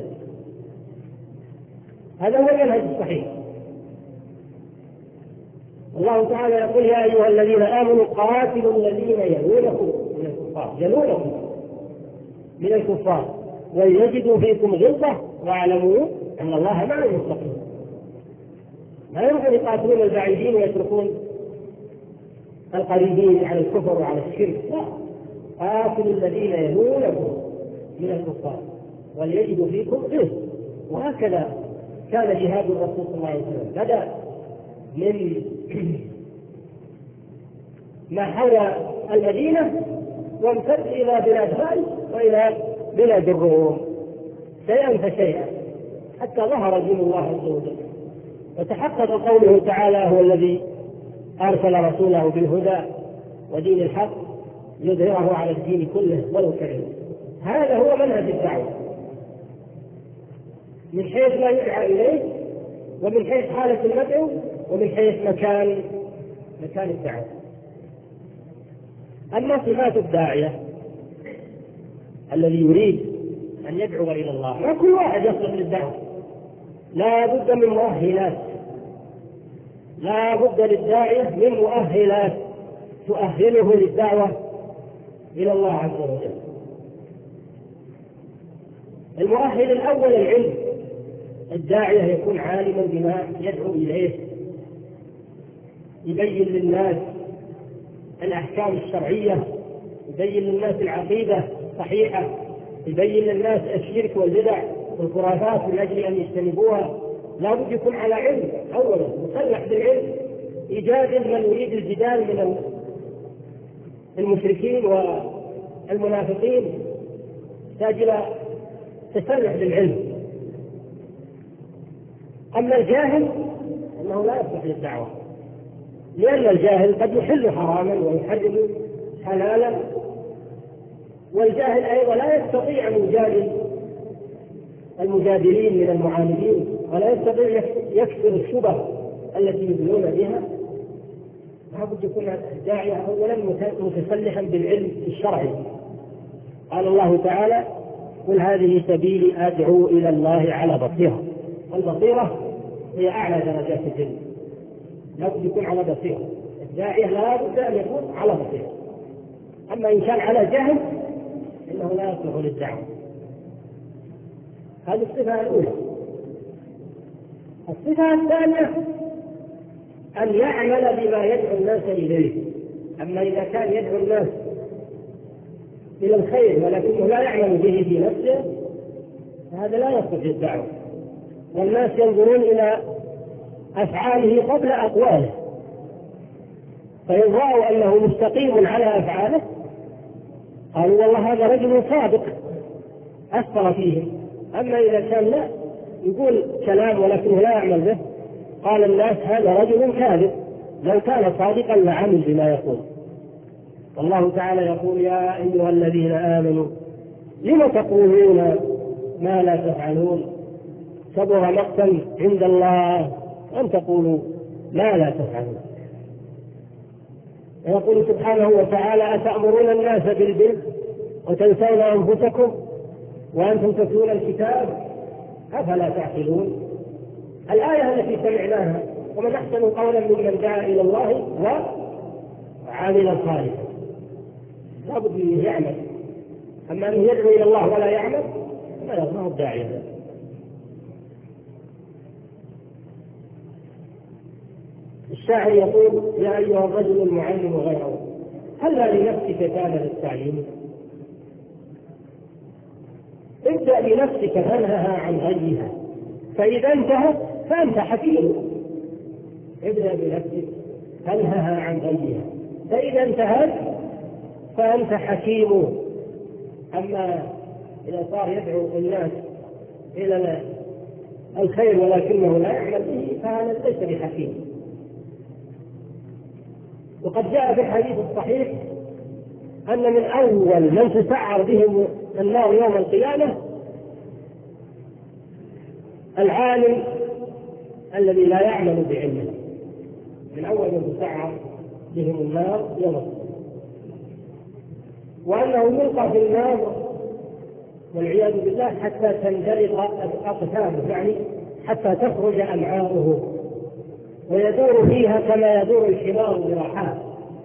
هذا هو المنهج الصحيح. الله تعالى يقول: يا أيها الذين آمنوا قاتلوا الذين يلونكم من الكفار يلونكم من الكفار ويجدوا فيكم غلظة واعلموا أن الله مع المتقين. ما يمكن يقاتلون البعيدين ويتركون القريبين على الكفر وعلى الشرك، لا، قاتلوا الذين يلونكم من الكفار وليجدوا فيكم غلظة. وهكذا كان جهاد الرسول صلى الله عليه وسلم، بدأ من ما حول المدينة وامتد إلى بلاد فارس وإلى بلاد الروم شيئا فشيئا حتى ظهر دين الله عز وجل، وتحقق قوله تعالى: هو الذي أرسل رسوله بالهدى ودين الحق ليظهره على الدين كله ولو كره. هذا هو منهج الدعوة من حيث ما يدعى إليه، ومن حيث حالة المدعو، ومن حيث مكان مكان الدعوة. أما صفات الداعية الذي يريد أن يدعو إلى الله، ما كل واحد يصلح للدعوة، لا بد من مؤهلات، لا بد للداعية من مؤهلات تؤهله للدعوة إلى الله عز وجل. المؤهل الأول العلم، الداعية يكون عالما بما يدعو إليه، يبين للناس الأحكام الشرعية، يبين للناس العقيدة الصحيحة، يبين للناس الشرك والبدع والخرافات من أجل أن يجتنبوها. لا بد يكون على علم أولا، مسلح بالعلم، يجادل من يريد الجدال من المشركين والمنافقين، يحتاج إلى تسلح بالعلم. أما الجاهل أنه لا يصلح للدعوة، لأن الجاهل قد يحل حراما ويحرم حلالا، والجاهل أيضا لا يستطيع أن يجادل المجادلين من المعاندين، ولا يستطيع يكسر الشبه التي يدلون بها. لابد يكون الداعية أولا متسلحا بالعلم الشرعي. قال الله تعالى: قل هذه سبيلي أدعو إلى الله على بصيرة. والبصيرة هي أعلى درجات العلم، لابد يكون على بصيرة. الداعية لابد أن يكون على بصيرة. أما إن كان على جهل إنه لا يصلح للدعوة. هذه الصفة الأولى. الصفة الثانية أن يعمل بما يدعو الناس إليه. أما إذا كان يدعو الناس إلى الخير ولكنه لا يعمل به في نفسه، فهذا لا يصلح للدعوة. والناس ينظرون إلى أفعاله قبل أقواله، فإن رأوا أنه مستقيم على أفعاله قالوا والله هذا رجل صادق أثر فيهم. أما إذا كان لا يقول كلام ولكنه لا يعمل به، قال الناس هذا رجل كاذب، لو كان صادقا لعمل بما يقول. والله تعالى يقول يا أيها الذين آمنوا لم تقولون ما لا تفعلون كبر مقتا عند الله أن تقولوا ما لا تفعلون. ويقول سبحانه وتعالى أتأمرون الناس بالبر وتنسون أنفسكم وأنتم تتلون الكتاب أفلا تعقلون. الآية التي سمعناها ومن أحسن قولا ممن دعا إلى الله وعمل صالحا، لا بد أن يعمل. أما أنه يدعو إلى الله ولا يعمل ما يظهر الداعية. الشاعر يقول يا أيها الرجل المعلم غيره هل لنفسك كان للتعليم؟ ابدأ بنفسك فانهها عن غيها فإذا انتهت فأنت حكيم. ابدأ بنفسك فانهها عن غيها فإذا انتهت فأنت حكيم. أما إذا صار يدعو الناس إلى الخير ولكنه لا يعمل به فهذا ليس بحكيم. وقد جاء في الحديث الصحيح أن من أول من تسعر بهم النار يوم القيامة العالم الذي لا يعمل بعلمه، من أول من تسعر بهم النار يوم القيامة، وأنه يلقى في النار والعياذ بالله حتى تندلق أقتابه، يعني حتى تخرج أمعاؤه ويدور فيها كما يدور الحمار برحاه.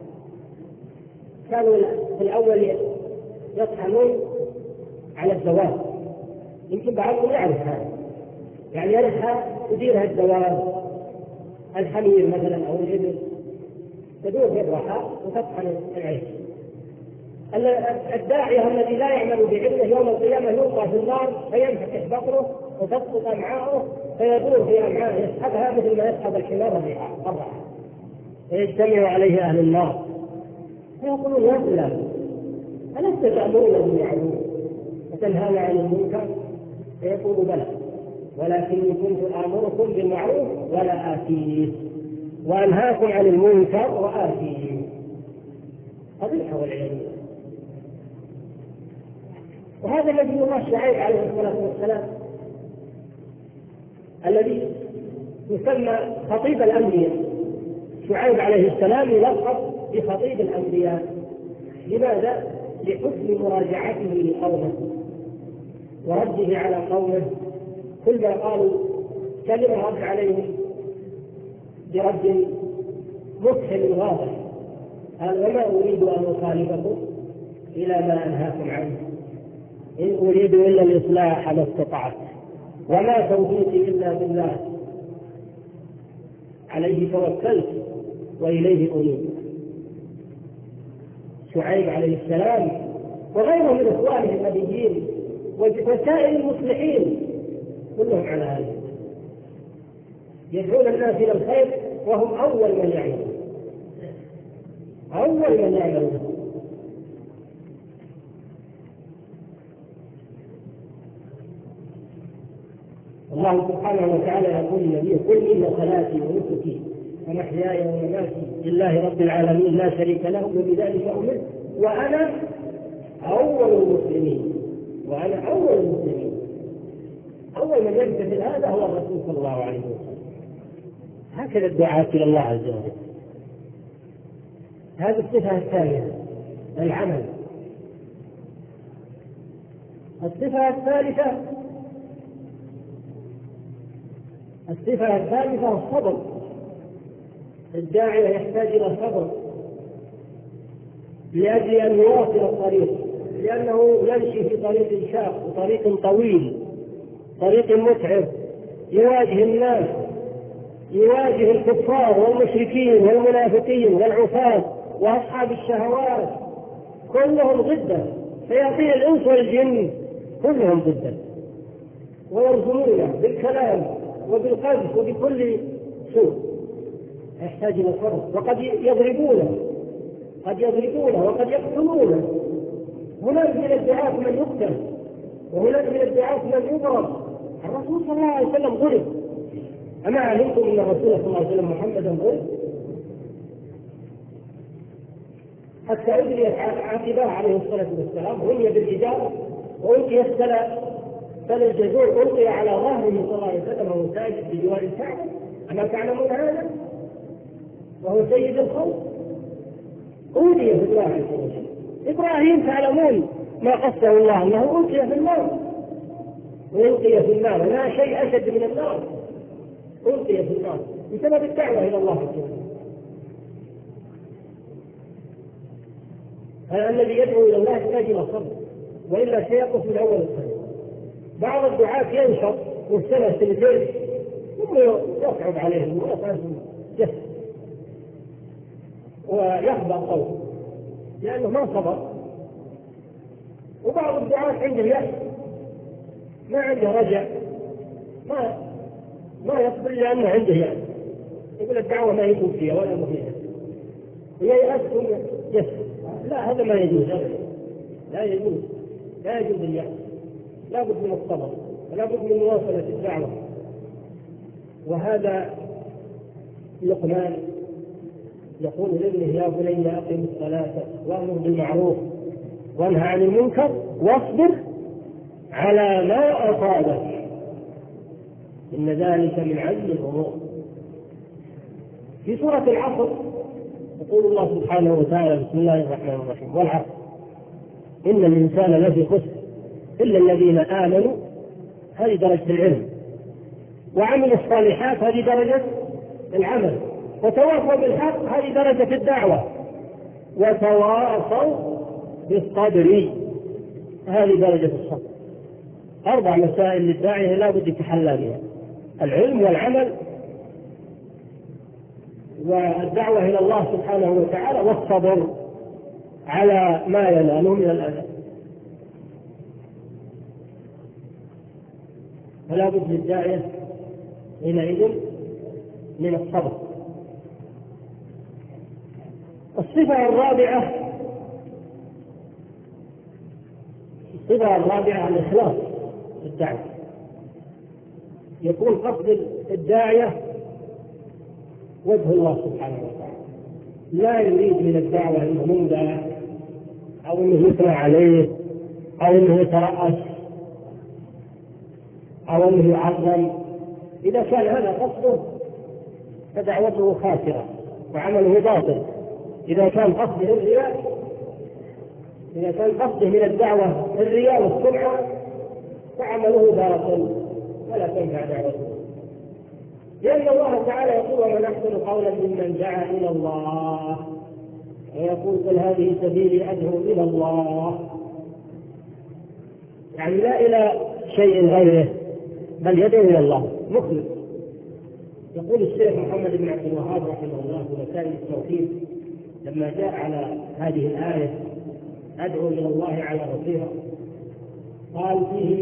كانوا في الأول يطحنون على الدواب، يمكن بعضهم يعرف هذا، يعني يرحى تديرها الدواب، الحمير مثلا أو الإبل تدور في الرحى وتطحن العيش. الداعية الذي لا يعمل بعلمه يوم القيامة يلقى في النار فينفتح بطنه وتسقط أمعاؤه فيدور في أمعاءه يسحبها مثل ما يسحب الحمار الرحى فيجتمع عليه أهل النار فيقولون يا فلان ألست تأمرون بالمعروف وتنهون عن المنكر؟ فيقول بلى ولكني كنت آمركم بالمعروف ولا آتيه وأنهاكم عن المنكر وآتيه. قبيحة والعياذ بالله. وهذا الذي الله شعيب عليه الصلاة والسلام الذي يسمى خطيب الأنبياء، شعيب عليه السلام يلقب بخطيب الأنبياء. لماذا؟ لحسن مراجعته لقومه ورده على قومه، كل ما قالوا كلمة رد عليهم برد مفحم واضح. قال وما أريد أن أخالفكم إلى ما أنهاكم عنه إن أريد إلا الإصلاح ما استطعت وما توفيقي إلا بالله عليه توكلت وإليه أنيب. شعيب عليه السلام وغيره من إخوانه النبيين وسائر المصلحين كلهم على هذا، يدعون الناس إلى الخير وهم أول من يعملون أول من يعملون. الله سبحانه وتعالى يقول للنبي قل إن صلاتي ونسكي ومحياي ومماتي لله رب العالمين لا شريك له وبذلك أمرت وأنا أول المسلمين. وأنا أول المسلمين. أول من يمتثل هذا هو الرسول صلى الله عليه وسلم. هكذا الدعاة إلى الله عز وجل. هذه الصفة الثانية العمل. الصفة الثالثة الصفة الثالثة الصبر. الداعية يحتاج إلى صبر لأجل أن يواصل الطريق، لأنه يمشي في طريق شاق وطريق طويل، طريق متعب، يواجه الناس، يواجه الكفار والمشركين والمنافقين والعصاة وأصحاب الشهوات كلهم ضده، شياطين الإنس والجن كلهم ضده ويرجمونه بالكلام وبالقذف وبكل سوء. يحتاج إلى صبر. وقد يضربونه قد يضربونه وقد يقتلونه. هناك من الدعاة من يقتل وهناك من الدعاة من يضرب. الرسول صلى الله عليه وسلم ضرب أما علمتم أن الرسول صلى الله عليه وسلم محمدا ضل؟ حتى أجريت عاتباه عليه الصلاة والسلام، رمي بالحجارة وألقي السلام، فالجزور ألقي على ظهره صلى الله عليه وسلم وهو ساجد بجوار الكعبة. أما تعلمون هذا؟ وهو سيد الخلق أوذي في الله عز وجل. إبراهيم تعلمون ما قصده الله أنه ألقي في النار، ويلقي في النار لا شيء أشد من النار، ألقي في النار بسبب الدعوة إلى الله عز وجل. الذي يدعو إلى الله يحتاج إلى صبر، وإلا سيقف من أول السنة. بعض الدعاة ينشط والسنة سنتين ثم يصعب عليهم ويصعبهم جهل ويخبأ قوله لأنه ما صبر. وبعض الدعاة عنده يأس، ما عنده رجع، ما ما يصبر لأنه عنده يأس، يقول الدعوة ما يكون فيها ولا مفيدة، ويأس ثم يسر. لا، هذا ما يجوز أبدا، لا يجوز، لا يجوز اليأس، لا بد من الصبر ولا بد من مواصلة الدعوة. وهذا لقمان يقول لابنه يا بني أقم الصلاة وأمر بالمعروف وانهى عن المنكر واصبر على ما أصابك إن ذلك من عزم الأمور. في سورة العصر يقول الله سبحانه وتعالى بسم الله الرحمن الرحيم والعصر إن الإنسان لفي خسر إلا الذين آمنوا، هذه درجة العلم، وعملوا الصالحات هذه درجة العمل، وتواصوا بالحق هذه درجة الدعوة، وتواصوا بالصبر هذه درجة الصبر. أربع مسائل للداعية لا بد يتحلى بها: العلم والعمل والدعوة إلى الله سبحانه وتعالى والصبر على ما يناله من الأذى. فلا بد للداعية حينئذ من الصبر. الصفة الرابعة الصفة الرابعة الإخلاص في الدعوة. يكون قصد الداعية وجه الله سبحانه وتعالى، لا يريد من الدعوة أنه ممدح أو أنه يثنى عليه أو أنه يترأس أو أنه يعظم. إذا كان هذا قصده فدعوته خاسرة وعمله باطل. إذا كان قصده الرياء إذا كان قصده من الدعوة الرياء والسمعة فعمله باطل ولا تنفع دعوته، لأن الله تعالى يقول ومن أحسن قولا ممن دعا إلى الله ويقول قل هذه سبيلي أدعو إلى الله، يعني لا إلى شيء غيره بل يدعو إلى الله مخلص. يقول الشيخ محمد بن عبد الوهاب رحمه الله في مسائل التوحيد لما جاء على هذه الآية أدعو إلى الله على بصيرة، قال فيه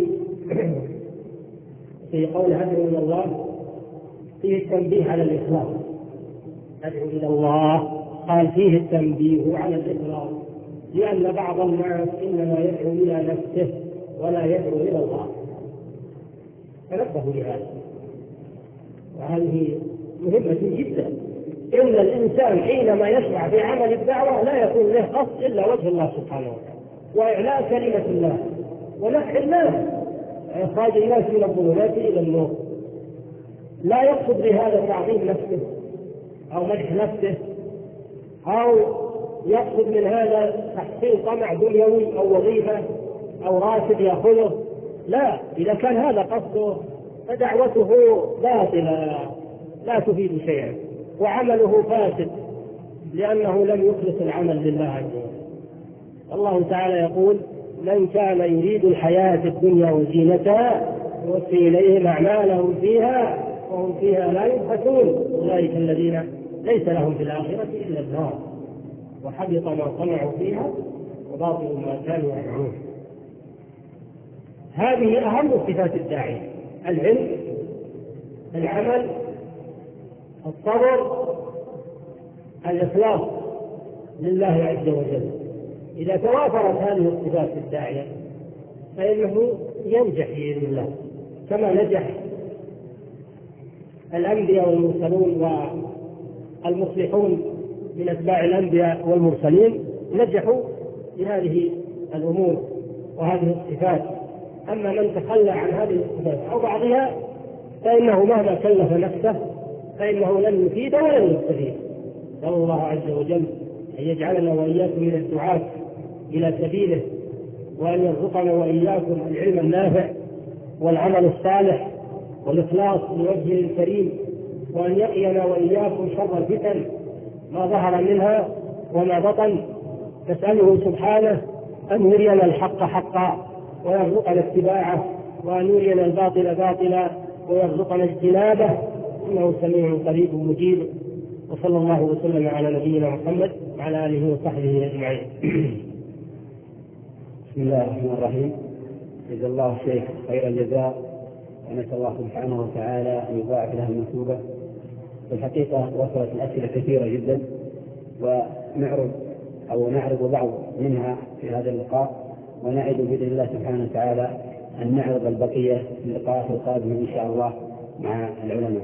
في قول أدعو إلى الله فيه التنبيه على الإخلاص. أدعو إلى الله قال فيه التنبيه على الإخلاص، لأن بعض الناس إنما يدعو إلى نفسه ولا يدعو إلى الله، تنبهوا لهذا. وهذه مهمة جدا. إن الإنسان حينما يشرع في عمل الدعوة لا يكون له قصد إلا وجه الله سبحانه وتعالى وإعلاء كلمة الله ونفع الناس، إخراج الناس من الظلمات إلى النور. لا يقصد بهذا تعظيم نفسه أو مدح نفسه أو يقصد من هذا تحصيل طمع دنيوي أو وظيفة أو راتب يأخذه. لا، إذا كان هذا قصده فدعوته باطلة لا تفيد شيئا وعمله فاسد لأنه لم يخلص العمل لله عز وجل. الله تعالى يقول من كان يريد الحياة الدنيا وزينتها يوفي إليهم أعمالهم فيها وهم فيها لا يبخسون أولئك الذين ليس لهم في الآخرة إلا النار وحبط ما صنعوا فيها وباطل ما كانوا يعملون. هذه أهم صفات الداعية: العلم، العمل، الصبر، الإخلاص لله عز وجل. إذا توافرت هذه الصفات في الداعية فإنه ينجح بإذن الله، كما نجح الأنبياء والمرسلون والمصلحون من أتباع الأنبياء والمرسلين نجحوا بهذه الأمور وهذه الصفات. أما من تخلى عن هذه الصفات أو بعضها فإنه مهما كلف نفسه فإنه لن يفيد ولن يستفيد. نسأل الله عز وجل أن يجعلنا وإياكم من الدعاة إلى سبيله، وأن يرزقنا وإياكم العلم النافع والعمل الصالح والإخلاص لوجهه الكريم، وأن يقينا وإياكم شر الفتن ما ظهر منها وما بطن. نسأله سبحانه أن يرينا الحق حقا ويرزقنا اتباعه، وأن يرينا الباطل باطلا ويرزقنا اجتنابه، إنه سميع قريب مجيب. وصلى الله وسلم على نبينا محمد وعلى آله وصحبه أجمعين. بسم الله الرحمن الرحيم. جزا الله الشيخ خير الجزاء، ونسأل الله سبحانه وتعالى أن يضاعف له المثوبة. في الحقيقة وصلت الأسئلة كثيرة جدا، ونعرض أو نعرض بعض منها في هذا اللقاء، ونعد بإذن الله سبحانه وتعالى أن نعرض البقية في اللقاءات القادمة إن شاء الله مع العلماء.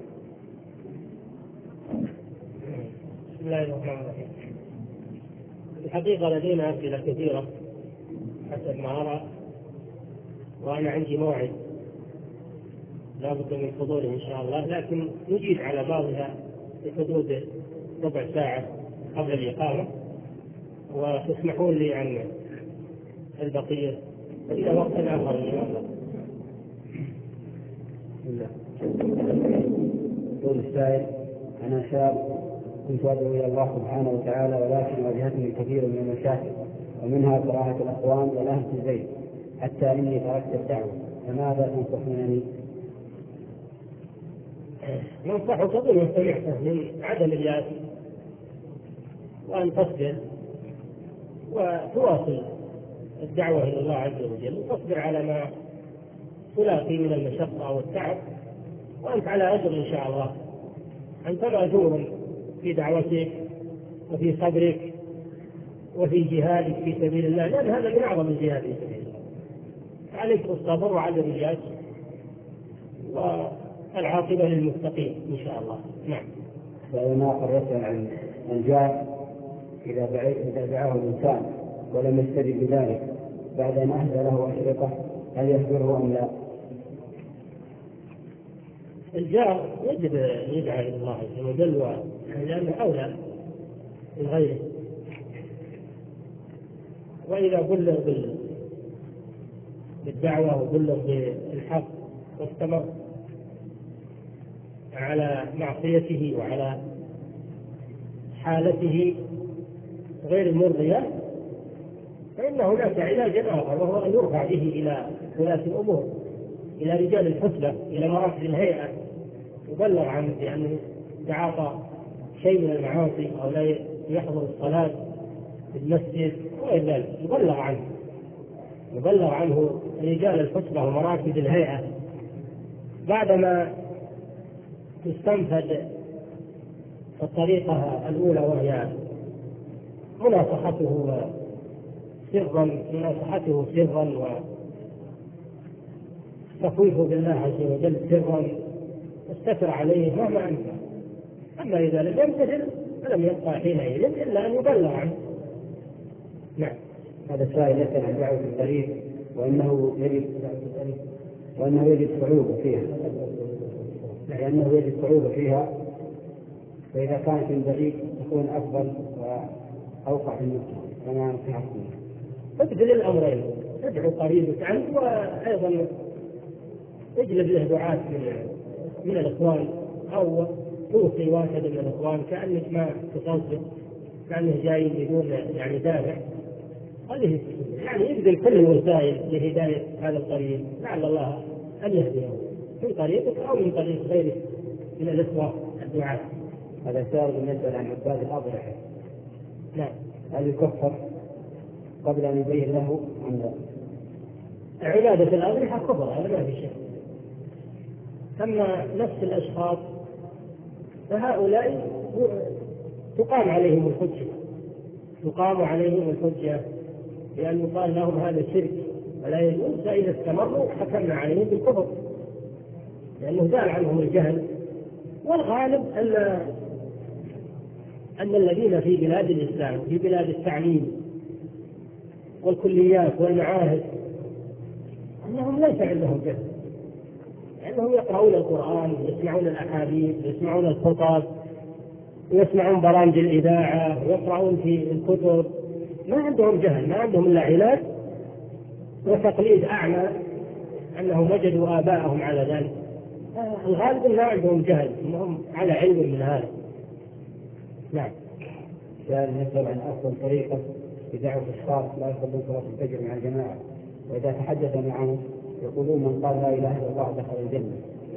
بسم الله الرحمن الرحيم. الحقيقة لدينا أسئلة كثيرة حسب ما أرى، وأنا عندي موعد لا بد من حضوره إن شاء الله، لكن نجيب على بعضها بحدود ربع ساعة قبل الإقامة، وتسمحون لي عن البقية إلى وقت آخر إن شاء الله. يقول السائل: أنا شاب كنت أدعو إلى الله سبحانه وتعالى، ولكن واجهتني كثير من المشاكل، ومنها كراهة الأقوام والأهل في البيت، حتى إني تركت الدعوة، فماذا تنصحونني؟ ننصحك بما سمعته من عدم اليأس، وأن تصبر وتواصل الدعوة إلى الله عز وجل، وتصبر على ما تلاقي من المشقة والتعب، وأنت على أجر إن شاء الله. أنت مأجور في دعوتك وفي صبرك وفي جهادك في سبيل الله، لأن هذا من أعظم الجهاد في سبيل الله. عليك الصبر وعدم اليأس، والعاقبة للمتقين إن شاء الله. نعم. سؤال آخر يسأل عن الجار إذا إذا دعاه الإنسان ولم يستجب بذلك بعد أن أهدى له أشرطة، هل يهجره أم لا؟ الجار يجب أن يدعى إلى الله عز وجل، لأنه أولى من غيره. وإذا بلغ بالدعوة وبلغ بالحق واستمر على معصيته وعلى حالته غير المرضية، فإن هناك علاج آخر، وهو أن يرفع به إلى ولاة الأمور، إلى رجال الحسبة، إلى مراكز الهيئة، يبلغ عنه بأنه تعاطى شيء من المعاصي أو لا يحضر الصلاة في المسجد وغير ذلك، يبلغ عنه يبلغ عنه رجال الحسبة ومراكز الهيئة. بعدما تستنفذ الطريقة الأولى، وهي مناصحته سرا مناصحته سرا وتخويفه بالله عز وجل سرا، واستتر عليه مهما أنفع. أما إذا لم يمتثل فلم يبقى حينئذ إلا أن يبلغ عنه. نعم. هذا السائل يسأل عن دعوة الطريق، وأنه يجد وأنه يجد صعوبة فيها، لأنه يجد صعوبة فيها، فإذا كانت من بعيد تكون أفضل وأوقع في النفس. فما نصيحتكم؟ ابذل الأمرين، ادعو قريبك عنه، وأيضا اجلب له دعاة من الإخوان، أو توصي واحد من الإخوان كأنك ما تصدق، كأنه جاي بدون يعني دافع. خليه يعني يبذل كل الوسائل لهداية هذا القريب، لعل الله أن يهديه من طريقك أو من طريق غيرك من الإخوة الدعاة. هذا سؤال بالنسبة عن عباد الأضرحة. نعم. هل يكفر قبل أن يبين له أم لا؟ عبادة الأضرحة كفر، هذا ما في شيء. أما نفس الأشخاص فهؤلاء تقام عليهم الحجة تقام عليهم الحجة لأن يقال لهم هذا شرك ولا يجوز، فإذا استمروا حكمنا عليهم بالكفر، لأنه زال عنهم الجهل والغالب أن أن الذين في بلاد الإسلام في بلاد التعليم والكليات والمعاهد أنهم ليس عندهم جهل، أنهم يقرؤون القرآن، يسمعون الأحاديث، يسمعون الخطب، يسمعون برامج الإذاعة، يقرؤون في الكتب، ما عندهم جهل، ما عندهم إلا عناد وتقليد أعمى أنهم وجدوا آباءهم على ذلك. الغالب ما عندهم جهل، أنهم على علم من هذا. نعم. سؤال يسأل عن أفضل طريقة لدعوة أشخاص لا يصلون صلاة الفجر مع الجماعة، وإذا تحدث معهم يقولون من قال لا إله إلا الله دخل الجنة.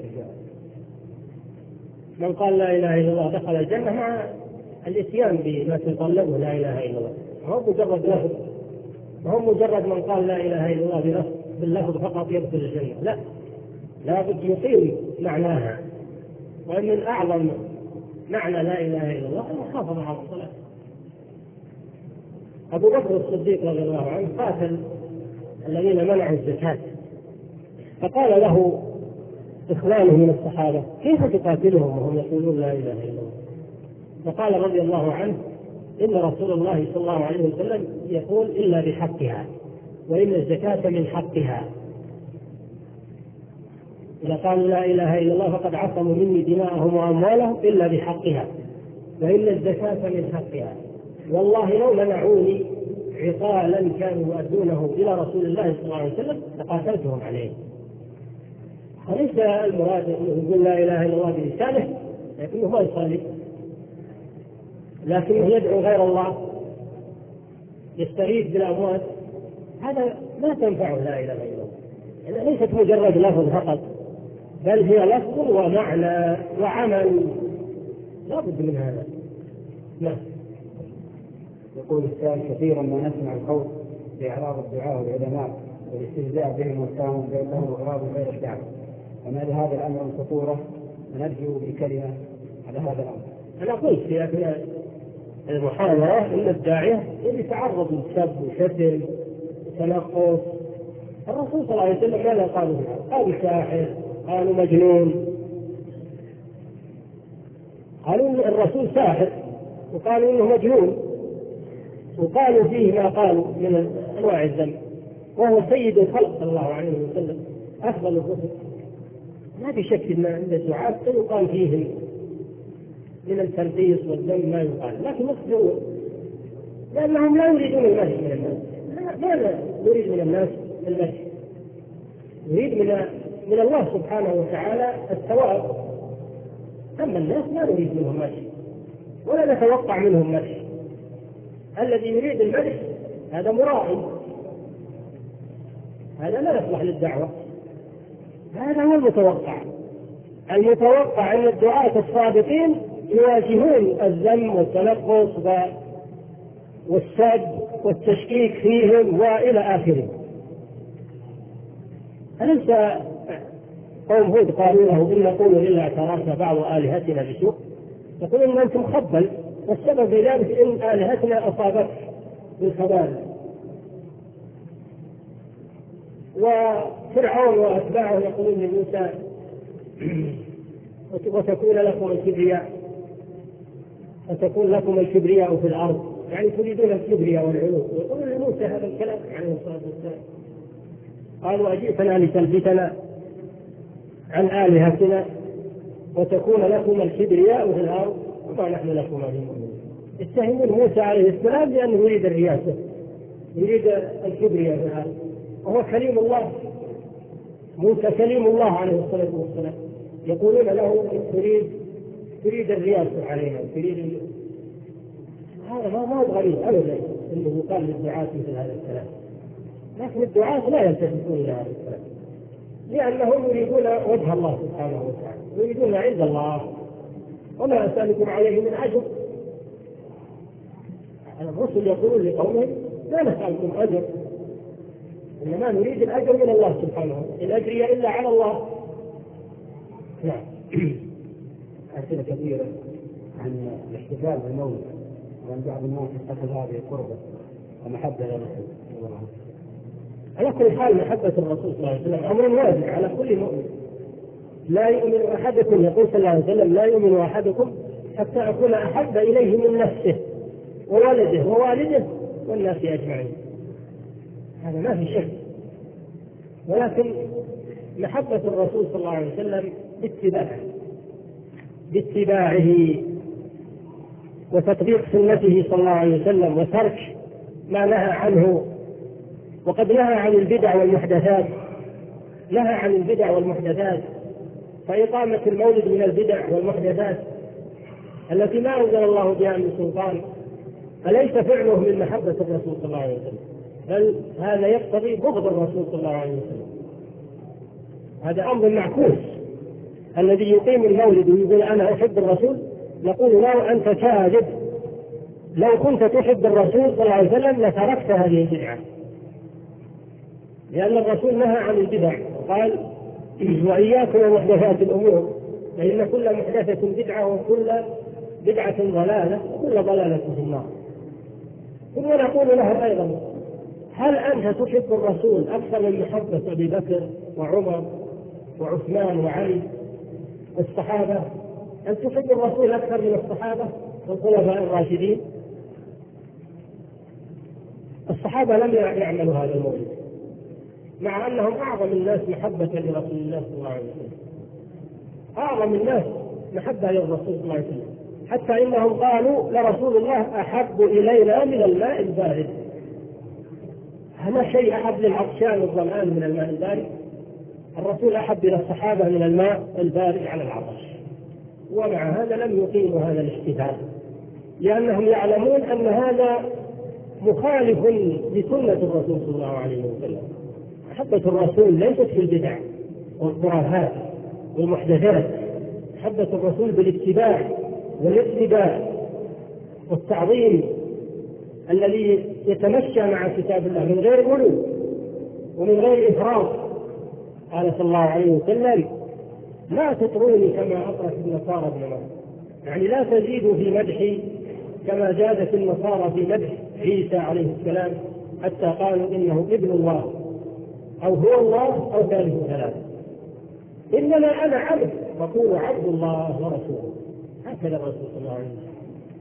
من قال لا إله إلا الله دخل الجنة مع الإتيان بما تطلبه لا إله إلا الله، هو مجرد لفظ، هو مجرد من قال لا إله إلا الله بلفظ باللفظ فقط يدخل الجنة، لا، لابد يقيم معناها. ومن أعظم معنى لا إله إلا الله أن يحافظ على الصلاة. أبو بكر الصديق رضي الله عنه قاتل الذين منعوا الزكاة، فقال له إخوانه من الصحابة كيف تقاتلهم وهم يقولون لا إله إلا الله؟ فقال رضي الله عنه إن رسول الله صلى الله عليه وسلم يقول إلا بحقها، وإن الزكاة من حقها. إذا قالوا لا إله إلا الله فقد عصموا مني دماءهم وأموالهم إلا بحقها، وإن الزكاة من حقها. والله لو منعوني عقالا كانوا يؤدونه إلى رسول الله صلى الله عليه وسلم لقاتلتهم عليه. فليس المراد أنه يقول لا إله إلا الله بلسانه لكنه ما يصلي، لكنه يدعو غير الله، يستغيث بالأموات، هذا لا تنفعه لا إله إلا الله. يعني ليست مجرد لفظ فقط، بل هي لفظ ومعنى وعمل، لا بد من هذا. نعم. يقول السائل كثيرا ما نسمع القول بإعراض الدعاء والعلماء والاستهزاء بهم والتهم بأنه إعراض غير الدعوة، وما لهذا الأمر من خطورة، ونرجو بكلمة على هذا الأمر. أنا قلت في أثناء المحاضرة أن الداعية اللي تعرض للسب وشتم وتنقص، الرسول صلى الله عليه وسلم ماذا قالوا؟ قالوا ساحر، قالوا مجنون، قالوا إن الرسول ساحر، وقالوا إنه مجنون، وقالوا فيه ما قالوا من أنواع الذنب، وهو سيد الخلق صلى الله عليه وسلم أفضل الرسل. ما في شك أن عند الدعاة يقال فيهم من التنقيص والذنب ما يقال، لكن يصبرون لأنهم لا يريدون المدح من الناس. ماذا نريد من الناس المدح؟ نريد من من الله سبحانه وتعالى الثواب، أما الناس لا نريد منهم مدح ولا نتوقع منهم مدح. الذي يريد المدح هذا مراعي، هذا لا يصلح للدعوة، هذا هو المتوقع. المتوقع أن الدعاة الصادقين يواجهون الذم والتنقص والسب والتشكيك فيهم وإلى آخره. أليس قوم هود قالوا له إن نقول إلا اعترفنا بعض آلهتنا بسوء؟ يقول إن أنتم خبل، والسبب في ذلك إن آلهتنا أصابت بالخبال. وفرعون وأتباعه يقولون لموسى وتكون لكم الكبرياء وتكون لكم الكبرياء في الأرض، يعني تريدون الكبرياء والعلو. يقولون لموسى هذا الكلام عليه الصلاة والسلام. قالوا أجئتنا لتلفتنا عن آلهتنا وتكون لكم الكبرياء في الأرض وما نحن لكم مؤمنين. اتهمون موسى عليه السلام لأنه يريد الرياسة، يريد الكبرياء في الأرض، وهو كليم الله. موسى كليم الله عليه الصلاة والسلام، يقولون له تريد تريد الرياسة علينا، تريد. هذا ما ما هو غريب أبدا إنه يقال للدعاة مثل هذا الكلام، لكن الدعاة لا يلتفتون إلى هذا الكلام لأنهم يريدون وجه الله سبحانه وتعالى، يريدون عند الله. وما أسألكم عليه من أجر. الرسل يقولون لقومهم لا نسألكم أجر، إنما نريد الأجر من الله سبحانه وتعالى، إن أجري إلا على الله. نعم. أسئلة كثيرة عن الاحتفال بالمولد، وأن بعض الناس اتخذ هذه قربة ومحبة للرسول. على كل حال محبة الرسول صلى الله عليه وسلم أمر واجب على كل مؤمن، لا يؤمن أحدكم، يقول صلى الله عليه وسلم: لا يؤمن أحدكم حتى أكون أحب إليه من نفسه وولده ووالده والناس أجمعين. هذا ما في شك. ولكن محبة الرسول صلى الله عليه وسلم باتباعه باتباعه وتطبيق سنته صلى الله عليه وسلم وترك ما نهى عنه. وقد نهى عن البدع والمحدثات نهى عن البدع والمحدثات فإقامة المولد من البدع والمحدثات التي ما أنزل الله بها من سلطان، فليس فعله من محبة الرسول صلى الله عليه وسلم، بل هذا يقتضي بغض الرسول صلى الله عليه وسلم. هذا أمر معكوس. الذي يقيم المولد ويقول أنا أحب الرسول نقول له: أنت كاذب، لو كنت تحب الرسول صلى الله عليه وسلم لتركت هذه البدعة، لأن الرسول نهى عن البدع قال: وإياكم ومحدثات الأمور فإن كل محدثة بدعة وكل بدعة ضلالة وكل ضلالة في النار. ثم نقول له أيضا: هل أنت تحب الرسول أكثر من محبة أبي بكر وعمر وعثمان وعلي والصحابة؟ هل تحب الرسول أكثر من الصحابة والخلفاء الراشدين؟ الصحابة لم يعملوا هذا المولد مع أنهم أعظم الناس محبة لرسول الله صلى الله عليه وسلم، أعظم الناس محبة للرسول صلى الله عليه وسلم، حتى إنهم قالوا: لرسول الله أحب إلينا من الماء البارد. هذا شيء أحب للعطشان والظمآن من الماء البارد؟ الرسول أحب إلى الصحابة من الماء البارد على العطش. ومع هذا لم يقيموا هذا الاحتفال، لأنهم يعلمون أن هذا مخالف لسنة الرسول صلى الله عليه وسلم. محبة الرسول ليست في البدع والخرافات والمحدثات، محبة الرسول بالاتباع والاتباع والتعظيم الذي يتمشى مع كتاب الله من غير غلو ومن غير إفراط. قال صلى الله عليه وسلم: لا تطروني كما أطرت النصارى ابن مريم، يعني لا تزيدوا في مدحي كما زادت النصارى في مدح عيسى عليه السلام حتى قالوا إنه ابن الله أو هو الله أو ثالث ثلاثة. إنما أنا عبد فقولوا عبد الله ورسوله. هكذا الرسول صلى الله عليه وسلم.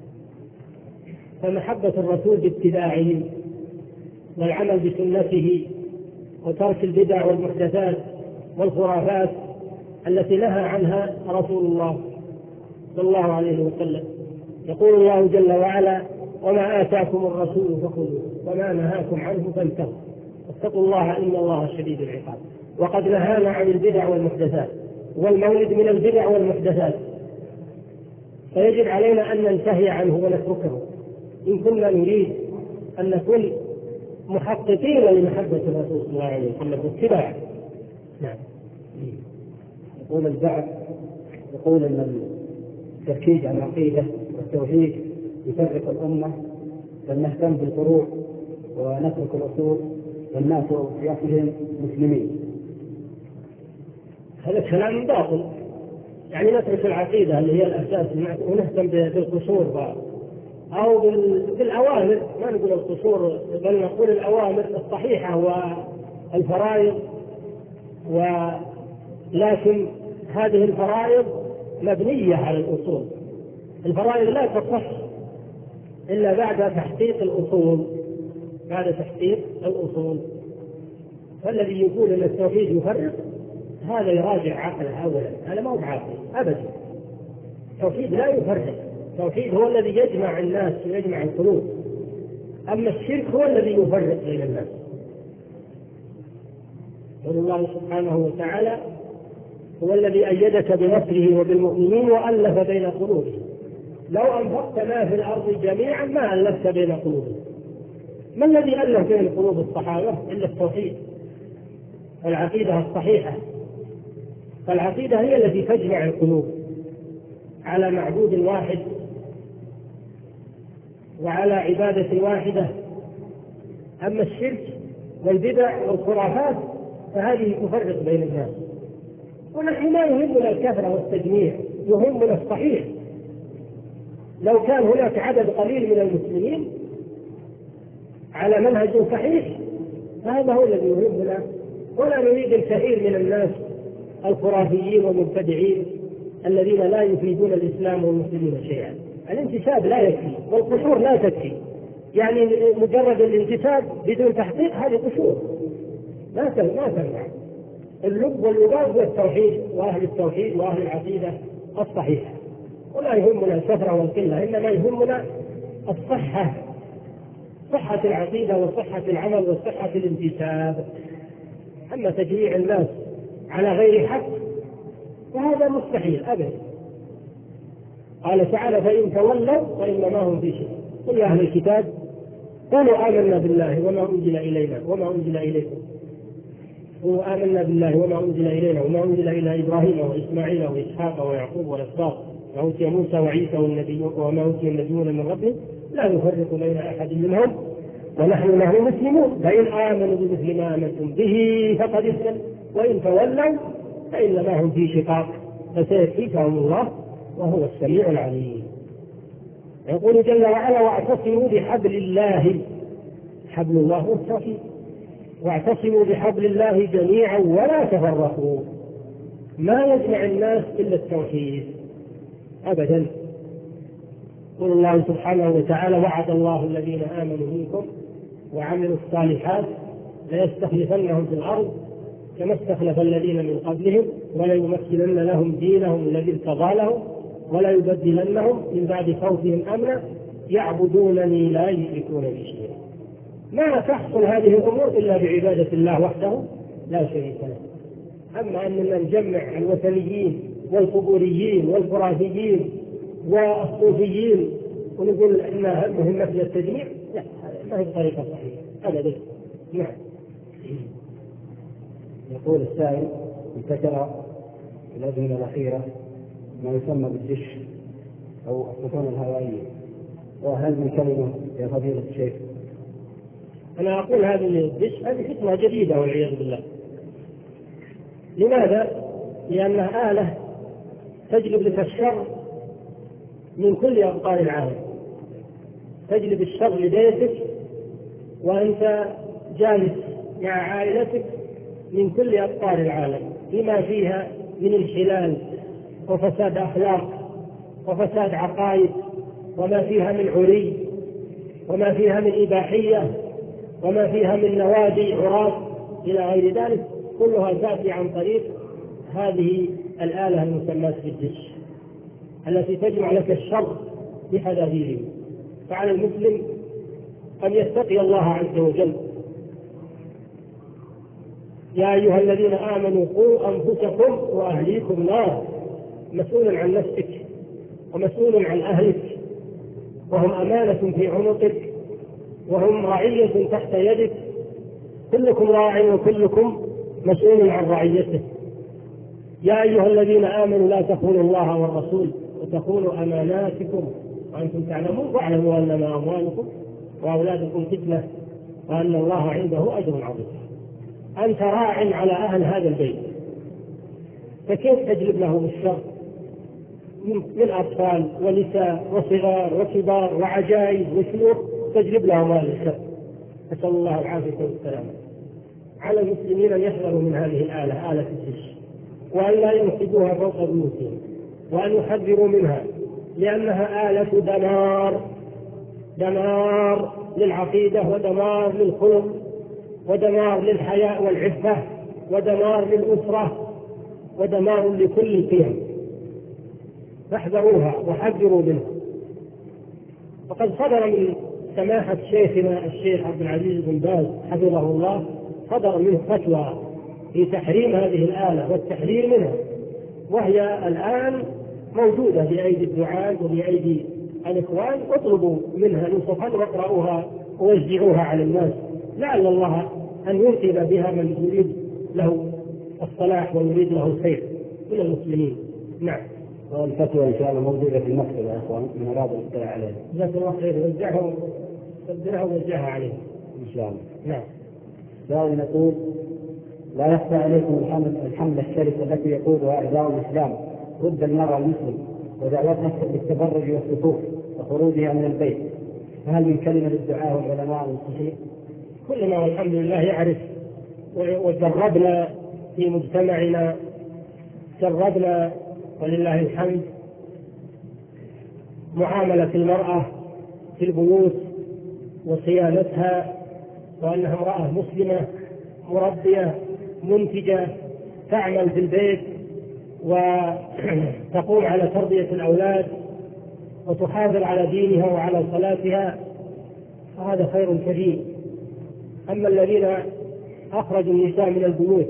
فمحبة الرسول باتباعه والعمل بسنته وترك البدع والمحدثات والخرافات التي نهى عنها رسول الله صلى الله عليه وسلم. يقول الله جل وعلا: وما آتاكم الرسول فخذوه وما نهاكم عنه فانتهوا واتقوا الله إن الله شديد العقاب. وقد نهانا عن البدع والمحدثات، والمولد من البدع والمحدثات، فيجب علينا أن ننتهي عنه ونتركه إن كنا نريد أن نكون محققين لمحبة الرسول صلى الله عليه وسلم واتباعه. نعم. يقول البعض يقول أن التركيز على العقيدة والتوحيد يفرق الأمة، بل نهتم بالفروع ونترك الأصول والناس في أصلهم مسلمين. هذا كلام باطل. يعني نترك العقيدة اللي هي الأساس ونهتم بالقصور أو بالأوامر، ما نقول القصور بل نقول الأوامر الصحيحة والفرائض. ولكن هذه الفرائض مبنية على الأصول. الفرائض لا تصح إلا بعد تحقيق الأصول، بعد تحقيق الأصول. فالذي يقول أن التوحيد يفرق هذا يراجع عقله أولا، هذا ما هو بعقل أبدا. التوحيد لا يفرق، التوحيد هو الذي يجمع الناس ويجمع القلوب، أما الشرك هو الذي يفرق بين الناس. يقول الله سبحانه وتعالى: هو الذي أيدك بنصره وبالمؤمنين وألف بين قلوبهم لو أنفقت ما في الأرض جميعا ما ألفت بين قلوبهم. ما الذي ألف بين قلوب الصحابة إلا التوحيد والعقيدة الصحيحة. فالعقيدة هي التي تجمع القلوب على معبود واحد وعلى عبادة واحدة. أما الشرك والبدع والخرافات فهذه تفرق بين الناس. ونحن ما يهمنا الكثرة والتجميع، يهمنا الصحيح. لو كان هناك عدد قليل من المسلمين على منهج صحيح فهذا هو الذي يهمنا، ولا نريد الكثير من الناس الخرافيين والمبتدعين الذين لا يفيدون الإسلام والمسلمين شيئا. الانتساب لا يكفي والقشور لا تكفي، يعني مجرد الانتساب بدون تحقيق هذه قشور ما ما تنفع. اللب واللباب والتوحيد وأهل التوحيد وأهل العقيدة الصحيحة، ولا يهمنا الكثرة والقلة، إنما يهمنا الصحة، صحة العقيدة وصحة العمل وصحة الانتساب. أما تجميع الناس على غير حق فهذا مستحيل أبدا. قال تعالى فإن تولوا فإنما هم في شك. قل يا أهل الكتاب قولوا آمنا بالله وما أنزل إلينا وما أنزل إليكم، قولوا آمنا بالله وما أنزل إلينا وما أنزل إلى إبراهيم وإسماعيل وإسحاق ويعقوب والأسباط وأوتي موسى وعيسى والنبيون وما أوتي النبيون من ربهم لا نفرق بين أحد منهم ونحن له مسلمون، فإن آمنوا بمثل ما آمنتم به فقد اهتدوا وإن تولوا فإنما هم في شقاق فسيكفيكهم الله وهو السميع العليم. يقول جل وعلا واعتصموا بحبل الله، حبل الله هو التوحيد، واعتصموا بحبل الله جميعا ولا تفرقوا. ما يجمع الناس إلا التوحيد أبدا. قل الله سبحانه وتعالى وعد الله الذين آمنوا منكم وعملوا الصالحات ليستخلفنهم في الأرض كما استخلف الذين من قبلهم وليمكنن لهم دينهم الذي ارتضى لهم ولا يبدلنهم من بعد خوفهم أمنا يعبدونني لا يشركون بي شيئا. ما تحصل هذه الأمور إلا بعبادة الله وحده لا شريك له. أما أننا نجمع الوثنيين والقبوريين والخرافيين والصوفيين ونقول إن همهم مثل التجميع، لا ما هي طريقة صحيحة أبدا. نعم. يقول السائل انتشر في الأزمنة الأخيرة ما يسمى بالدش أو السفن الهوائية، وهل من كلمة يا فضيلة الشيخ؟ أنا أقول هذه الدش هذه فتنة جديدة والعياذ بالله. لماذا؟ لأنها آلة تجلب لك الشر من كل أقطار العالم، تجلب الشر لبيتك وأنت جالس مع عائلتك من كل أقطار العالم بما فيها من انحلال وفساد أخلاق وفساد عقائد وما فيها من عري وما فيها من إباحية وما فيها من نوادي عراة إلى غير ذلك، كلها تأتي عن طريق هذه الآلة المسماة بالدش التي تجمع لك الشر بحذافيره. فعلى المسلم أن يتقي الله عز وجل. يا أيها الذين آمنوا قوا أنفسكم وأهليكم نار، مسؤول عن نفسك ومسؤول عن أهلك، وهم أمانة في عنقك وهم رعية تحت يدك، كلكم راع وكلكم مسؤول عن رعيته. يا أيها الذين آمنوا لا تخونوا الله والرسول وتخونوا أماناتكم وأنتم تعلمون واعلموا أنما أموالكم وأولادكم فتنة وأن الله عنده أجر عظيم. أنت راع على أهل هذا البيت، فكيف تجلب لهم الشر من أطفال ونساء وصغار وكبار وعجائز وشيوخ، تجلب لهم هذا الشر؟ نسأل الله العافية والسلامة. على المسلمين أن يحذروا من هذه الآلة، آلة الدش، وأن لا ينصبوها فوق بيوتهم وأن يحذروا منها، لأنها آلة دمار، دمار للعقيدة ودمار للخلق ودمار للحياء والعفة ودمار للأسرة ودمار لكل القيم. فاحذروها وحذروا منها. وقد صدر من سماحة شيخنا الشيخ عبد العزيز بن باز حفظه الله صدر منه فتوى في تحريم هذه الآلة والتحذير منها، وهي الآن موجودة بأيدي الدعاة وبأيدي الإخوان. اطلبوا منها نصحا واقرأوها ووزعوها على الناس، لعل الله أن ينقذ بها من يريد له الصلاح ويريد له الخير من المسلمين. نعم. والفتوى إن شاء الله موجودة في المكتبة يا إخوان من أراد الاطلاع عليها. جزاك الله خير. وزعها وزعها ووزعها عليهم إن شاء الله. نعم. سؤال نقول لا يخفى عليكم الحمل الحملة الشرسة التي يقودها أعداء الإسلام ضد المرأة المسلم ودعوتها بالتبرج والسفوف وخروجها من البيت، فهل من كلمة للدعاء والعلماء المسلمين؟ كلنا والحمد لله يعرف وجربنا في مجتمعنا جربنا ولله الحمد معاملة المرأة في البيوت وصيانتها، وأنها امرأة مسلمة مربية منتجة تعمل في البيت وتقوم على تربية الأولاد وتحافظ على دينها وعلى صلاتها، فهذا خير كبير. أما الذين أخرجوا النساء من البيوت